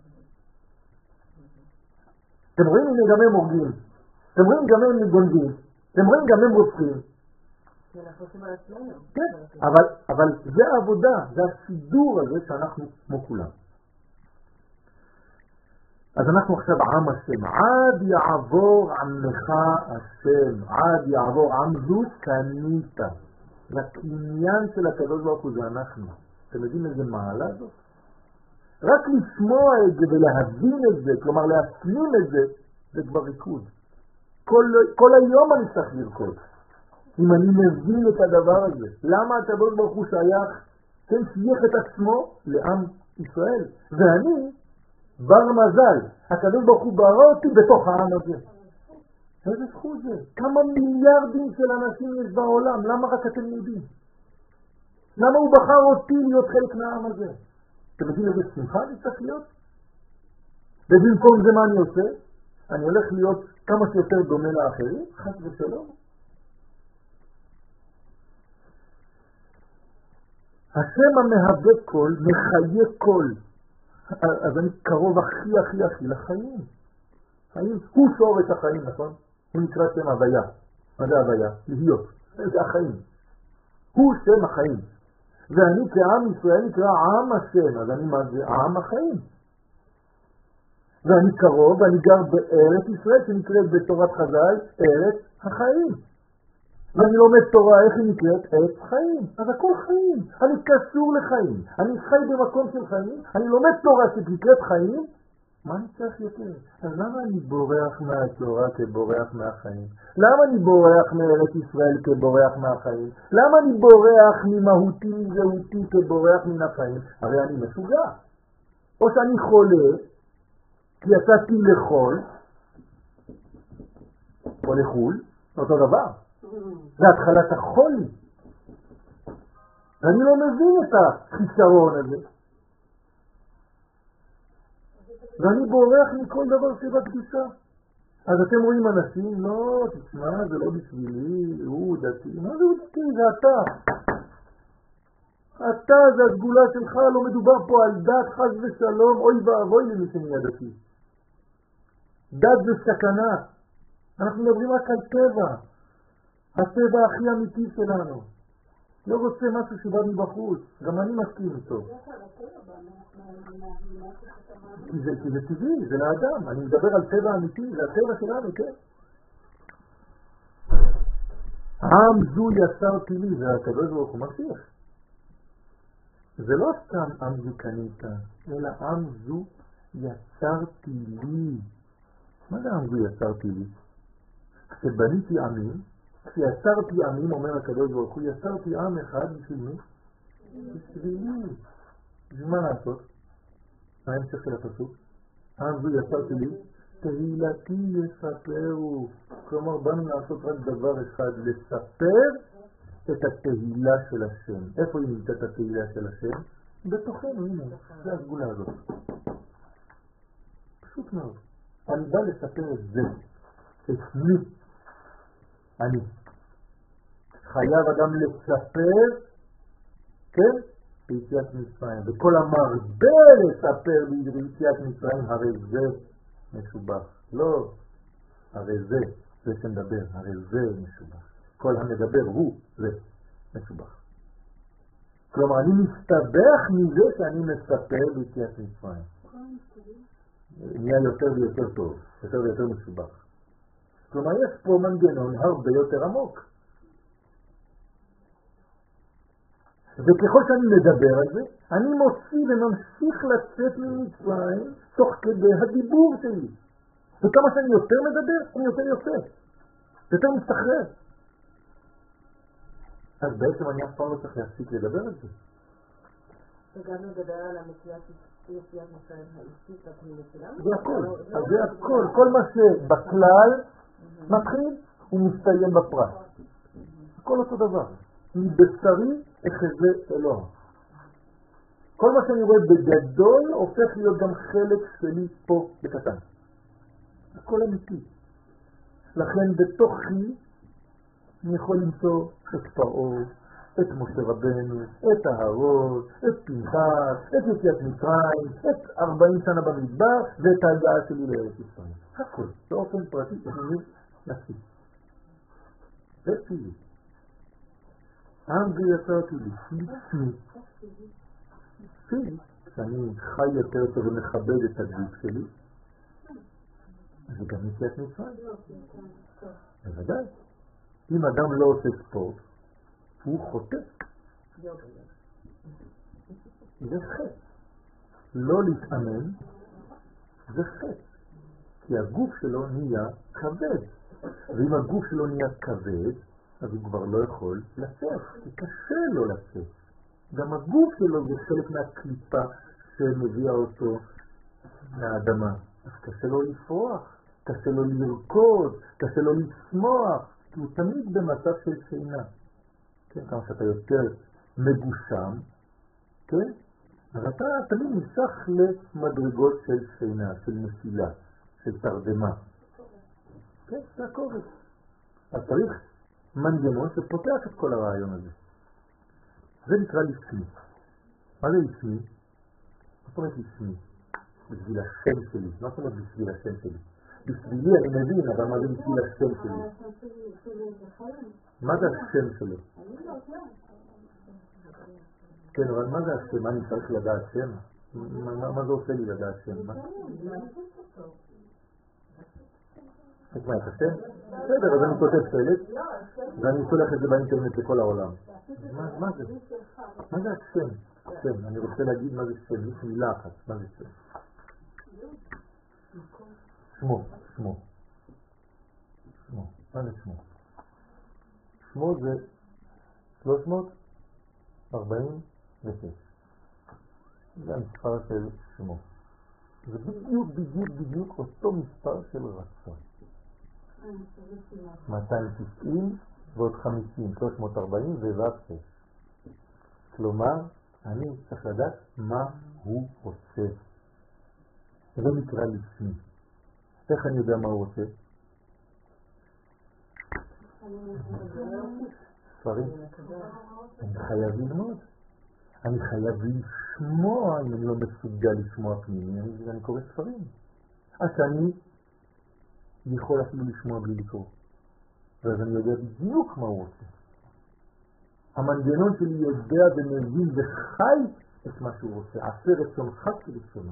אתם רואים גם הם הורגים, אתם רואים גם הם גונבים, אתם רואים גם הם רוצחים. אנחנו עושים על עצמנו. כן, אבל זה העבודה, זה הסידור הזה שאנחנו כמו כולם. אז אנחנו עכשיו עם השם, עד יעבור עמך השם, עד יעבור עם זו קנית. לקניין של הקדוש ברוך הוא זה אנחנו. אתם יודעים איזה מעלה זאת? רק לשמוע את זה ולהבין את זה, כלומר להפנים את זה, זה כבר ריקוד. כל היום אני צריך לרקוד. אם אני מבין את הדבר הזה, למה הקדוש ברוך הוא שייך כן, שייך את עצמו לעם ישראל. ואני בר מזל, הקדוש ברוך הוא ברא אותי בתוך העם הזה. איזה זכות זה? כמה מיליארדים של אנשים יש בעולם, למה רק אתם יודעים? למה הוא בחר אותי להיות חלק מהעם הזה? אתם יודעים איזה שמחה אני צריך להיות? ובמקום זה מה אני עושה? אני הולך להיות כמה שיותר דומה לאחרים, חס ושלום. השם המהווה קול, מחיה קול. אז אני קרוב הכי לחיים. חיים הוא שורש החיים, נכון? הוא נקרא שם הוויה. מה זה הוויה? להיות. זה החיים. הוא שם החיים. ואני כעם ישראל נקרא עם השם, אז אני מה זה? עם החיים. ואני קרוב, ואני גר בארץ ישראל שנקראת בתורת חז"ל ארץ החיים. ואני לומד תורה, איך היא נקראת? ארץ חיים. אז הכל חיים. אני קשור לחיים. אני חי במקום של חיים. אני לומד תורה שנקראת חיים. מה אני צריך יותר? אז למה אני בורח מהתורה כבורח מהחיים? למה אני בורח מארץ ישראל כבורח מהחיים? למה אני בורח ממהותי, מזהותי כבורח מן החיים? הרי אני משוגע. או שאני חולה, כי יצאתי לחול, או לחול, אותו דבר. זה התחלת החולי. ואני לא מבין את החיסרון הזה. ואני בורח מכל דבר שבקדושה. אז אתם רואים אנשים, לא, תשמע, זה לא בשבילי, הוא דתי. מה זה הוא דתי? זה אתה. אתה זה הסגולה שלך, לא מדובר פה על דת, חס ושלום, אוי ואבוי למי שנהיה דתי. דת זה סכנה. אנחנו מדברים רק על טבע. הטבע הכי אמיתי שלנו. לא רוצה משהו שבא מבחוץ. גם אני מסכים איתו. כי זה טבעי, זה לאדם. אני מדבר על טבע אמיתי, זה הטבע שלנו, כן? עם זו יצרתי לי, זה הקדוש ברוך הוא ממשיך. זה לא סתם עם זו קנית, אלא עם זו יצרתי לי. מה זה עם זו יצרתי לי? כשבניתי עמים, כשיצרתי עמים, אומר הקדוש ברוך הוא, יצרתי עם אחד בשביל מי? בשבילי. בשביל מה לעשות? מה ההמשך של הפסוק? עם זו יצרתי לי, תהילתי יספרו. כלומר, באנו לעשות רק דבר אחד, לספר את התהילה של השם. איפה היא נמצאת התהילה של השם? בתוכנו, הנה, זה הסגולה הזאת. פשוט מאוד. אני בא לספר את זה, את מי אני. חייב אדם לספר, כן? ביציאת מצרים. וכל המרבה לספר ביציאת מצרים, הרי זה משובח. לא, הרי זה שנדבר, הרי זה משובח. כל המדבר הוא זה משובח. כלומר, אני מסתבך מזה שאני מספר ביציאת מצרים. נהיה יותר ויותר טוב, יותר ויותר משובח. כלומר, יש פה מנגנון הרבה יותר עמוק. וככל שאני מדבר על זה, אני מוציא וממשיך לצאת ממצרים תוך כדי הדיבור שלי. וכמה שאני יותר מדבר, אני יותר יותר מסתחרר. אז בעצם אני אף פעם לא צריך להפסיק לדבר על זה. וגם לדבר על המציאת מצרים האישית הפנימית שלנו? זה הכל, זה הכל. כל מה שבכלל מתחיל ומסתיים בפרט. הכל אותו דבר. מבשרי אחזה אלוה. כל מה שאני רואה בגדול הופך להיות גם חלק שלי פה בקטן. הכל אמיתי. לכן בתוכי אני יכול למצוא את פרעה, את משה רבנו, את אהרון, את פנחס, את יציאת מצרים, את 40 שנה במדבר ואת ההגעה שלי לארץ ישראל. הכל, באופן פרטי, אני נפשי. זה פילי. עם זה יצרתי לי, פילי, שאני חי יותר טוב ומכבד את הגוף שלי, זה גם יציאת מצרים. בוודאי. אם אדם לא עושה ספורט, הוא חוטא. זה חטא. לא להתאמן, זה חטא. כי הגוף שלו נהיה כבד. ואם הגוף שלו נהיה כבד, אז הוא כבר לא יכול לצאת. כי קשה לו לצאת. גם הגוף שלו זה חלק מהקליפה שמביאה אותו מהאדמה. אז קשה לו לפרוח, קשה לו לרקוד, קשה לו לשמוח, כי הוא תמיד במצב של שינה. כן, כמה שאתה יותר מגושם, כן? אז אתה תמיד נמשך למדרגות של שינה, של נפילה, של תרדמה. כן, זה הקובץ. אז צריך מנגנון שפותח את כל הרעיון הזה. זה נקרא לפני. מה זה לפני? מה זאת אומרת לפני? בשביל השם שלי. מה זאת אומרת בשביל השם שלי? בשבילי אני מבין, אבל מה זה בשביל השם שלי? מה זה השם שלו? כן, אבל מה זה השם? אני צריך לדעת שם? מה זה עושה לי לדעת שם? מה את השם? בסדר, אז אני כותב שלט ואני שולח את זה באינטרנט לכל העולם. מה זה? מה זה השם? שם, אני רוצה להגיד מה זה שם, יש מילה אחת, מה זה שם? שמו. מה זה שמו? שמו זה 346. זה המספר של שמו. זה בדיוק אותו מספר של רצון. 290 ועוד 50, 340 וו' 6. כלומר, אני צריך לדעת מה הוא רוצה. זה נקרא לפני. איך אני יודע מה הוא רוצה? ספרים. אני חייב ללמוד. אני חייב לשמוע, אם אני לא מסוגל לשמוע פנימי, אני קורא ספרים. אז אני יכול אפילו לשמוע בלי לקרוא. ואז אני יודע בדיוק מה הוא רוצה. המנגנון שלי יודע ומבין וחי את מה שהוא רוצה. עשה רצונך כרצונו.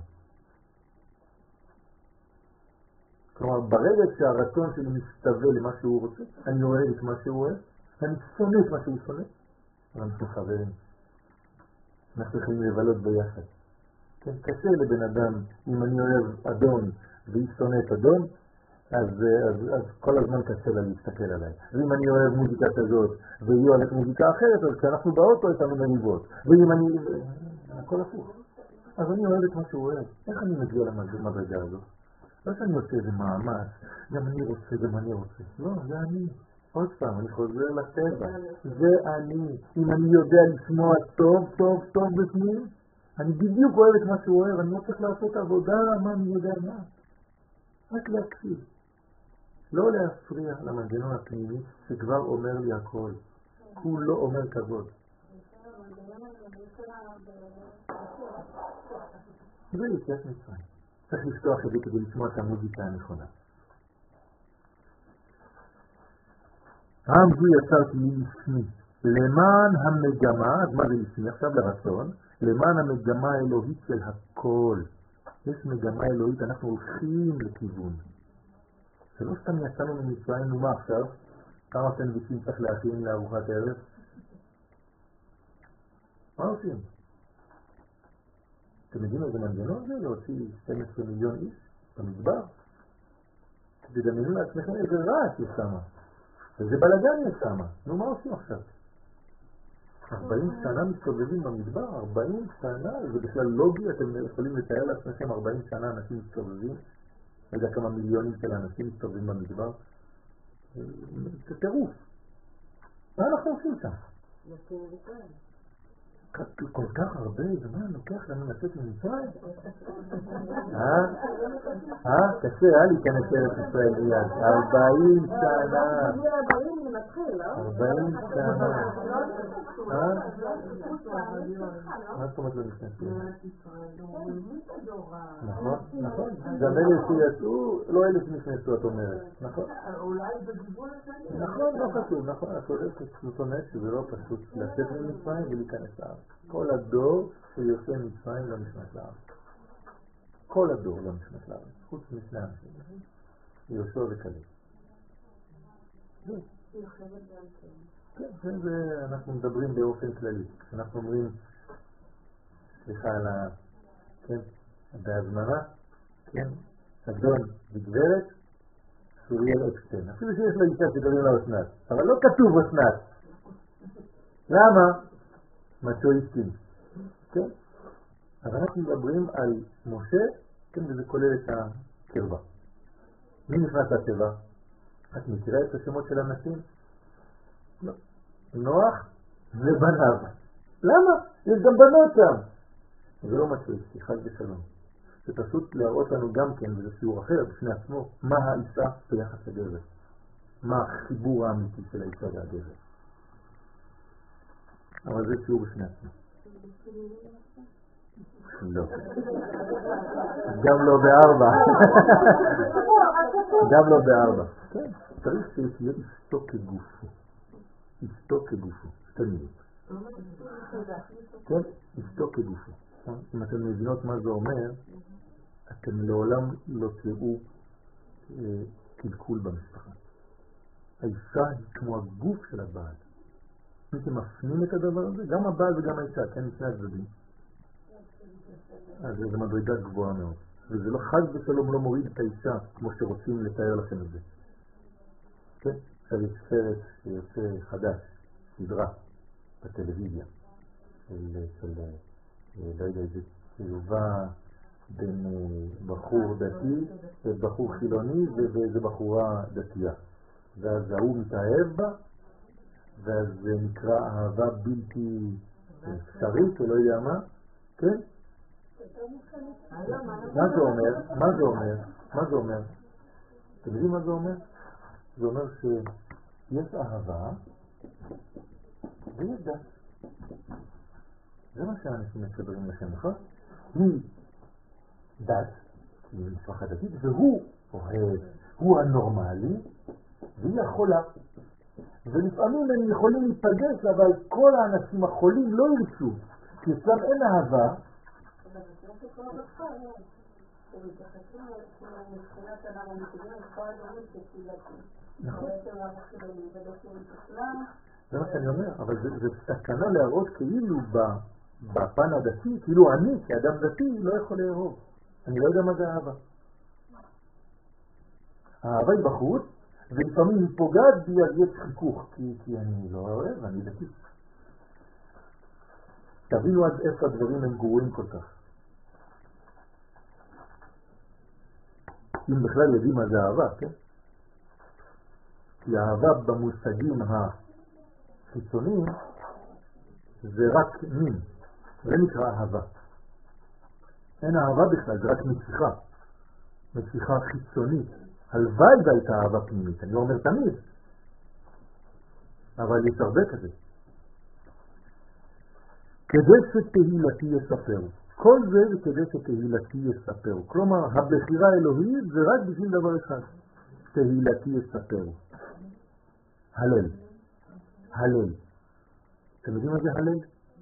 כלומר, ברגע שהרצון שלי מסתווה למה שהוא רוצה, אני אוהב את מה שהוא אוהב, אני שונא את מה שהוא שונא, אנחנו חברים. אנחנו יכולים לבלות ביחד. כן, קשה לבן אדם, אם אני אוהב אדון והיא שונא את אדון, אז כל הזמן קשה לה להסתכל עליי. ואם אני אוהב מוזיקה כזאת והיא אוהבת מוזיקה אחרת, אז כשאנחנו באוטו יש לנו מריבות. ואם אני... הכל הפוך. אז אני אוהב את מה שהוא אוהב. איך אני מגיע למדרגה הזאת? לא שאני עושה איזה מאמץ, גם אני רוצה. לא, זה אני. עוד פעם, אני חוזר לטבע. זה אני. אם אני יודע לשמוע טוב בפנים, אני בדיוק אוהב את מה שהוא אוהב, אני לא צריך לעשות עבודה, מה אני יודע מה. רק להקשיב. לא להפריע למנגנון הפנימי שכבר אומר לי הכל. הוא לא אומר כבוד. זה יציאת מצרים. צריך לפתוח את זה כדי לשמוע את המוזיקה הנכונה. העם זו יצרתי לי לפני. למען המגמה, אז מה זה לפני? עכשיו לרצון. למען המגמה האלוהית של הכל. יש מגמה אלוהית, אנחנו הולכים לכיוון. זה לא סתם יצאנו ממצרים, נו מה עכשיו? כמה סנדוויצ'ים צריך להכין לארוחת ערב? מה עושים? אתם יודעים איזה מנגנון זה? להוציא 12 מיליון איש במדבר? תדמיינו לעצמכם איזה רעש יש שמה. איזה בלגן יש שמה. נו מה עושים עכשיו? 40 שנה מסתובבים במדבר, 40 שנה, זה בכלל לוגי, אתם יכולים לתאר לעצמכם 40 שנה אנשים מסתובבים, לא יודע כמה מיליונים של אנשים מסתובבים במדבר, זה טירוף. מה אנחנו עושים שם? כל כך הרבה זמן לוקח לנו לצאת ממצרים? קשה, להיכנס לארץ ישראל מיד. 40 שנה. 40 שנה. מה זאת אומרת לא נכנסים? נכון. גם אלה שיצאו, לא אלה שנכנסו, את אומרת. נכון? אולי בגיבול השני. נכון, לא חשוב. נכון, את אומרת שזה לא פשוט לצאת ממצרים ולהיכנס לארץ. כל הדור שיוצא מצרים לא נכנס לארץ. כל הדור לא נכנס לארץ, חוץ משני אנשים. יהושע וכלב. כן, זה אנחנו מדברים באופן כללי. כשאנחנו אומרים, סליחה על ה... כן, בהזמנה, כן, אדון וגברת, סוריאל אקשטיין. אפילו שיש לו אישה שקוראים לה אסנת, אבל לא כתוב אסנת. למה? מצ'ואיסטים. כן? אז אנחנו מדברים על משה, כן, וזה כולל את הקרבה. מי נכנס לקרבה? את מכירה את השמות של הנשים? לא. נוח ובניו. למה? יש גם בנות שם. זה לא מצ'ואיסטי, חד ושלום. זה פשוט להראות לנו גם כן, וזה שיעור אחר בפני עצמו, מה האישה ביחס לגבר. מה החיבור האמיתי של האישה והגבר. אבל זה שיעור בפני עצמו. לא. גם לא בארבע. גם לא בארבע. כן, צריך שיהיה אשתו כגופו. אשתו כגופו. שתי מילים. כן, אשתו כגופו. אם אתם מבינות מה זה אומר, אתם לעולם לא תראו קלקול במשפחה. האישה היא כמו הגוף של הבעל. אם אתם מפנים את הדבר הזה, גם הבעל וגם האישה, כן, לפני הצדדים. אז זה מדרגה גבוהה מאוד. וזה לא חד ושלום לא מוריד את האישה, כמו שרוצים לתאר לכם את זה. כן? עכשיו יש סרט שיוצא חדש, סדרה, בטלוויזיה, של לא יודע, זה תיובה בין בחור דתי ובחור חילוני ואיזה בחורה דתייה. ואז ההוא מתאהב בה, ואז זה נקרא אהבה בלתי אפשרית, או לא יודע מה, כן? מה זה אומר? מה זה אומר? מה זה אומר? אתם יודעים מה זה אומר? זה אומר שיש אהבה ויש דת. זה מה שאנשים מסדרים לכם, נכון? היא דת, היא משפחה דתית, והוא אוהב, הוא הנורמלי, והיא החולה. ולפעמים הם יכולים להיפגש, אבל כל האנשים החולים לא ירצו, כי אצלם אין אהבה. נכון. זה מה שאני אומר, אבל זה סכנה להראות כאילו בפן הדתי, כאילו אני כאדם דתי לא יכול לאהוב. אני לא יודע מה זה אהבה. האהבה היא בחוץ, ולפעמים היא פוגעת בי על יש חיכוך, כי אני לא אוהב, אני דתי. תבינו עד איפה הדברים הם גרועים כל כך. אם בכלל יודעים מה זה אהבה, כן? כי האהבה במושגים החיצוניים זה רק מין, זה נקרא אהבה. אין אהבה בכלל, זה רק משיכה חיצונית. הלוואי והייתה אהבה פנימית, אני לא אומר תמיד, אבל יש הרבה כזה. כדי שתהילתי יספרו. כל זה זה כדי שתהילתי יספרו. כלומר, הבחירה האלוהית זה רק בשביל דבר אחד. תהילתי יספרו. הלל. הלל. אתם יודעים מה זה הלל?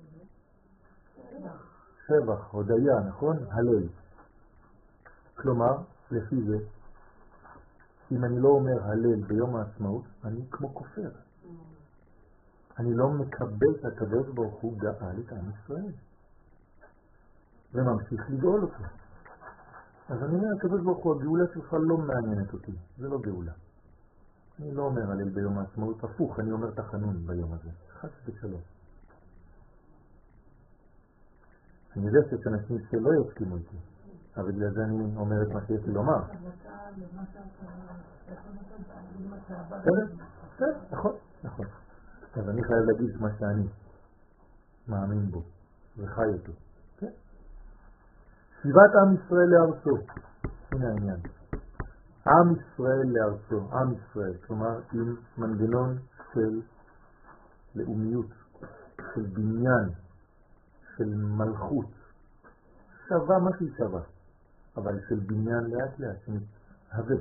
שבח, הודיה, נכון? הלל. כלומר, לפי זה, אם אני לא אומר הלל ביום העצמאות, אני כמו כופר. אני לא מקבל את הקדוש ברוך הוא גאל את עם ישראל. וממשיך לגאול אותו. אז אני אומר, הקדוש ברוך הוא, הגאולה שלך לא מעניינת אותי. זה לא גאולה. אני לא אומר הלל ביום העצמאות, הפוך, אני אומר תחנון ביום הזה. חס ושלום. אני יודע שיש אנשים שלא יסכימו איתי, אבל בגלל זה אני אומר את מה שיש לי לומר. בסדר, נכון. אז אני חייב להגיד מה שאני מאמין בו וחי אותו. שיבת עם ישראל לארצו. הנה העניין. עם ישראל לארצו. עם ישראל, כלומר עם מנגנון של לאומיות, של בניין, של מלכות. שווה מה שהיא שווה, אבל של בניין לאט לאט שמתהווה.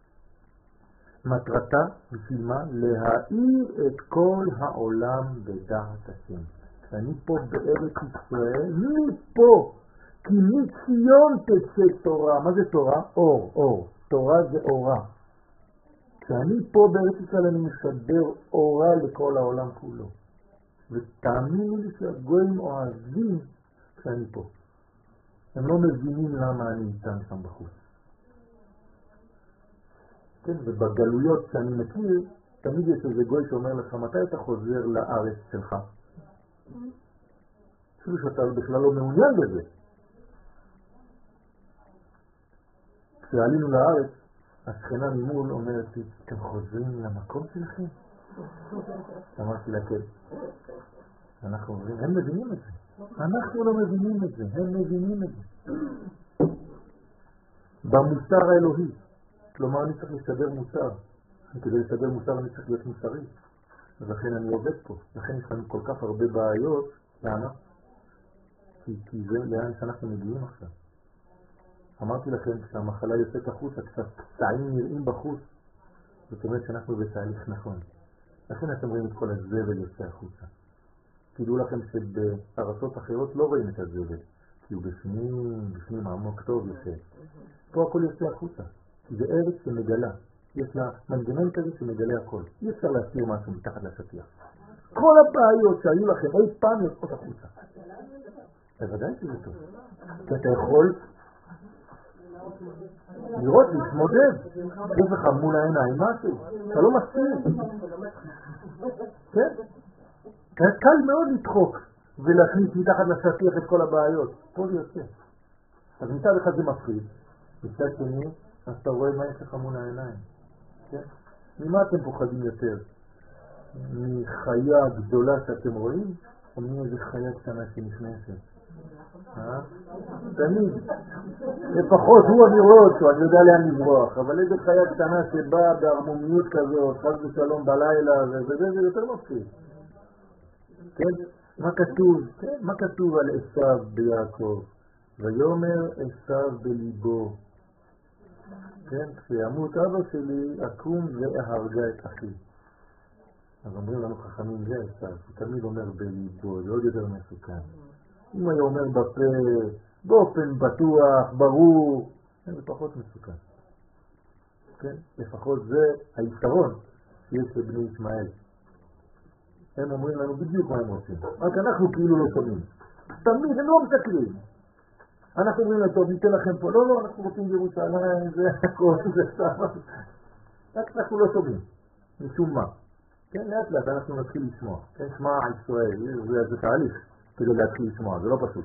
מטרתה בשביל מה? להאיר את כל העולם בדעת השם. כשאני פה בארץ ישראל, מפה, כי מציון תצא תורה. מה זה תורה? אור. תורה זה אורה. כשאני פה בארץ ישראל אני משדר אורה לכל העולם כולו. ותאמינו לי שהגויים אוהבים כשאני פה. הם לא מבינים למה אני איתם שם בחוץ. כן, ובגלויות שאני מכיר, תמיד יש איזה גוי שאומר לך, מתי אתה חוזר לארץ שלך? אפילו שאתה בכלל לא מעוניין בזה. כשעלינו לארץ, השכנה ממול אומרת לי, אתם חוזרים למקום שלכם? אמרתי לה, כן. אנחנו אומרים, הם מבינים את זה. אנחנו לא מבינים את זה, הם מבינים את זה. במוסר האלוהי. כלומר, אני צריך לסדר מוסר. כדי לסדר מוסר אני צריך להיות מוסרי. ולכן אני עובד פה. לכן יש לנו כל כך הרבה בעיות. למה? כי זה לאן שאנחנו מגיעים עכשיו. אמרתי לכם, כשהמחלה יוצאת החוצה, כשהפצעים נראים בחוץ, זאת אומרת שאנחנו בתהליך נכון. לכן אתם רואים את כל הזבל יוצא החוצה. תדעו לכם שבארצות אחרות לא רואים את הזבל, כי הוא בפנים עמוק טוב יוצא. פה הכל יוצא החוצה, כי זה ארץ שמגלה. יש לה מנגנון כזה שמגלה הכל. אי אפשר להסתיר משהו מתחת לשטיח. כל הבעיות שהיו לכם אי פעם יוצאות החוצה. בוודאי שזה טוב. כי אתה יכול לראות, להתמודד. יש לך מול העיניים משהו. אתה לא מסתיר. כן? קל מאוד לדחוק ולהכניס מתחת לשטיח את כל הבעיות. פה זה יוצא. אז מצד אחד זה מפחיד. מצד שני, אז אתה רואה מה יש לך מול העיניים. כן? ממה אתם פוחדים יותר? מחיה גדולה שאתם רואים? או מאיזה חיה קטנה שנכנסת? תמיד. לפחות הוא אני רואה אותו, אני יודע לאן לברוח. אבל איזה חיה קטנה שבאה בהרמוניות כזאת, חס ושלום בלילה, וזה יותר מפחיד. כן? מה כתוב? כן? מה כתוב על עשיו ביעקב? ויאמר עשיו בליבו. כן? כשימות אבא שלי, אקום ואהרגה את אחי. אז אומרים לנו חכמים זה עשיו, הוא תמיד אומר בליבו, זה עוד יותר מסוכן. אם היה אומר בפה, באופן בטוח, ברור, זה פחות מסוכן. כן? לפחות זה היתרון שיש לבני ישמעאל. הם אומרים לנו בדיוק מה הם רוצים. רק אנחנו כאילו לא שומעים. תמיד, הם לא מסתכלים. אנחנו אומרים להם, טוב, ניתן לכם פה. לא, אנחנו רוצים ירושלים, זה הכל, זה סתם. רק אנחנו לא שומעים. משום מה. כן, לאט לאט אנחנו נתחיל לשמוע. כן, שמע ישראל, זה תהליך כדי להתחיל לשמוע, זה לא פשוט.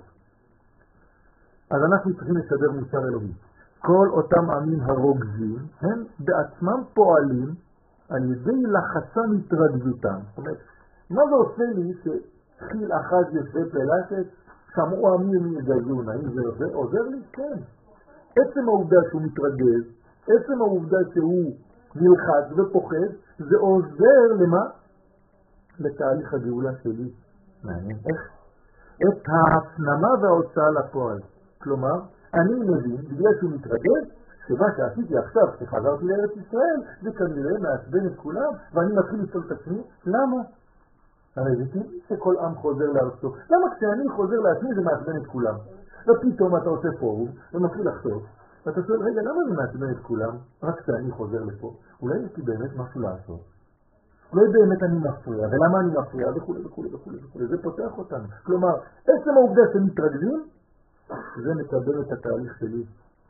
אז אנחנו צריכים לסדר מוסר אלוהי. כל אותם עמים הרוגזים, הם בעצמם פועלים על ידי לחצם התרגזותם. זאת אומרת, מה זה עושה לי שחיל אחד יושב פלשת, שמעו עמים יגזון, האם זה עוזר לי? כן. עצם העובדה שהוא מתרגז, עצם העובדה שהוא נלחץ ופוחד, זה עוזר למה? לתהליך הגאולה שלי. מעניין איך? את ההפנמה וההוצאה לפועל. כלומר, אני מבין, בגלל שהוא מתרגז, שמה שעשיתי עכשיו, כשחזרתי לארץ ישראל, זה כנראה מעצבן את כולם, ואני מתחיל לשאול את עצמי, למה? הרי זה טבעי שכל עם חוזר לארצו. למה כשאני חוזר לעצמי זה מעצבן את כולם? ופתאום אתה עושה פורום ומתחיל לחשוב, ואתה שואל, רגע, למה זה מעצבן את כולם? רק כשאני חוזר לפה. אולי יש לי באמת משהו לעשות. אולי באמת אני מפריע, ולמה אני מפריע? וכו' וכו' וכו' וכו'. זה פותח אותנו. כלומר, עצם העובדה שמתרגזים, זה מקבל את התהליך שלי.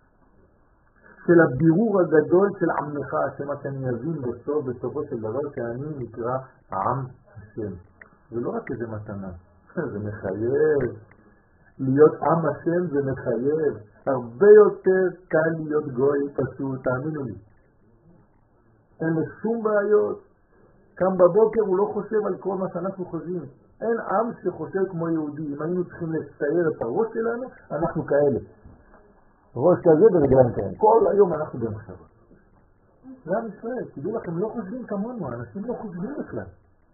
של הבירור הגדול של עמך, שמה שאני אבין בסופו של דבר, שאני נקרא עם השם. זה לא רק איזה מתנה, זה מחייב. להיות עם השם זה מחייב. הרבה יותר קל להיות גוי פשוט, תאמינו לי. אין לו שום בעיות. קם בבוקר הוא לא חושב על כל מה שאנחנו חושבים. אין עם שחושב כמו יהודי. אם היינו צריכים לצייר את הראש שלנו, אנחנו כאלה. ראש כזה ורגליים כאלה. כל היום אנחנו במחשבה. זה עם ישראל. תדעו לכם, לא חושבים כמונו. אנשים לא חושבים בכלל.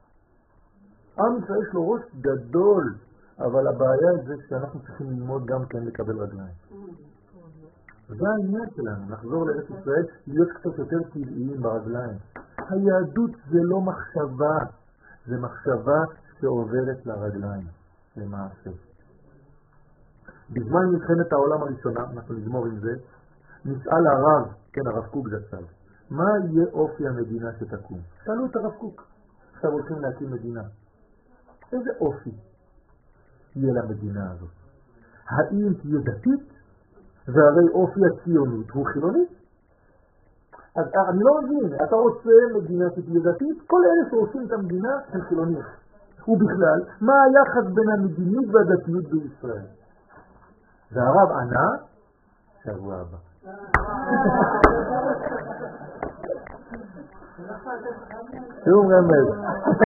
עם ישראל יש לו ראש גדול, אבל הבעיה זה שאנחנו צריכים ללמוד גם כן לקבל רגליים. זה העניין שלנו, נחזור לארץ ישראל, להיות קצת יותר טבעיים ברגליים. היהדות זה לא מחשבה, זה מחשבה שעוברת לרגליים, למעשה. בזמן מלחמת העולם הראשונה, אנחנו נגמור עם זה, נשאל הרב, כן הרב קוק זצ"ל, מה יהיה אופי המדינה שתקום? שאלו את הרב קוק, עכשיו הולכים להקים מדינה. איזה אופי יהיה למדינה הזאת? האם תהיה דתית? והרי אופי הציונות הוא חילוני? אז אני לא מבין, אתה רוצה מדינה שתהיה דתית? כל אלה שעושים את המדינה הם חילונים. ובכלל, מה היחס בין המדיניות והדתיות בישראל? והרב ענה, שבוע הבא. שום רמז.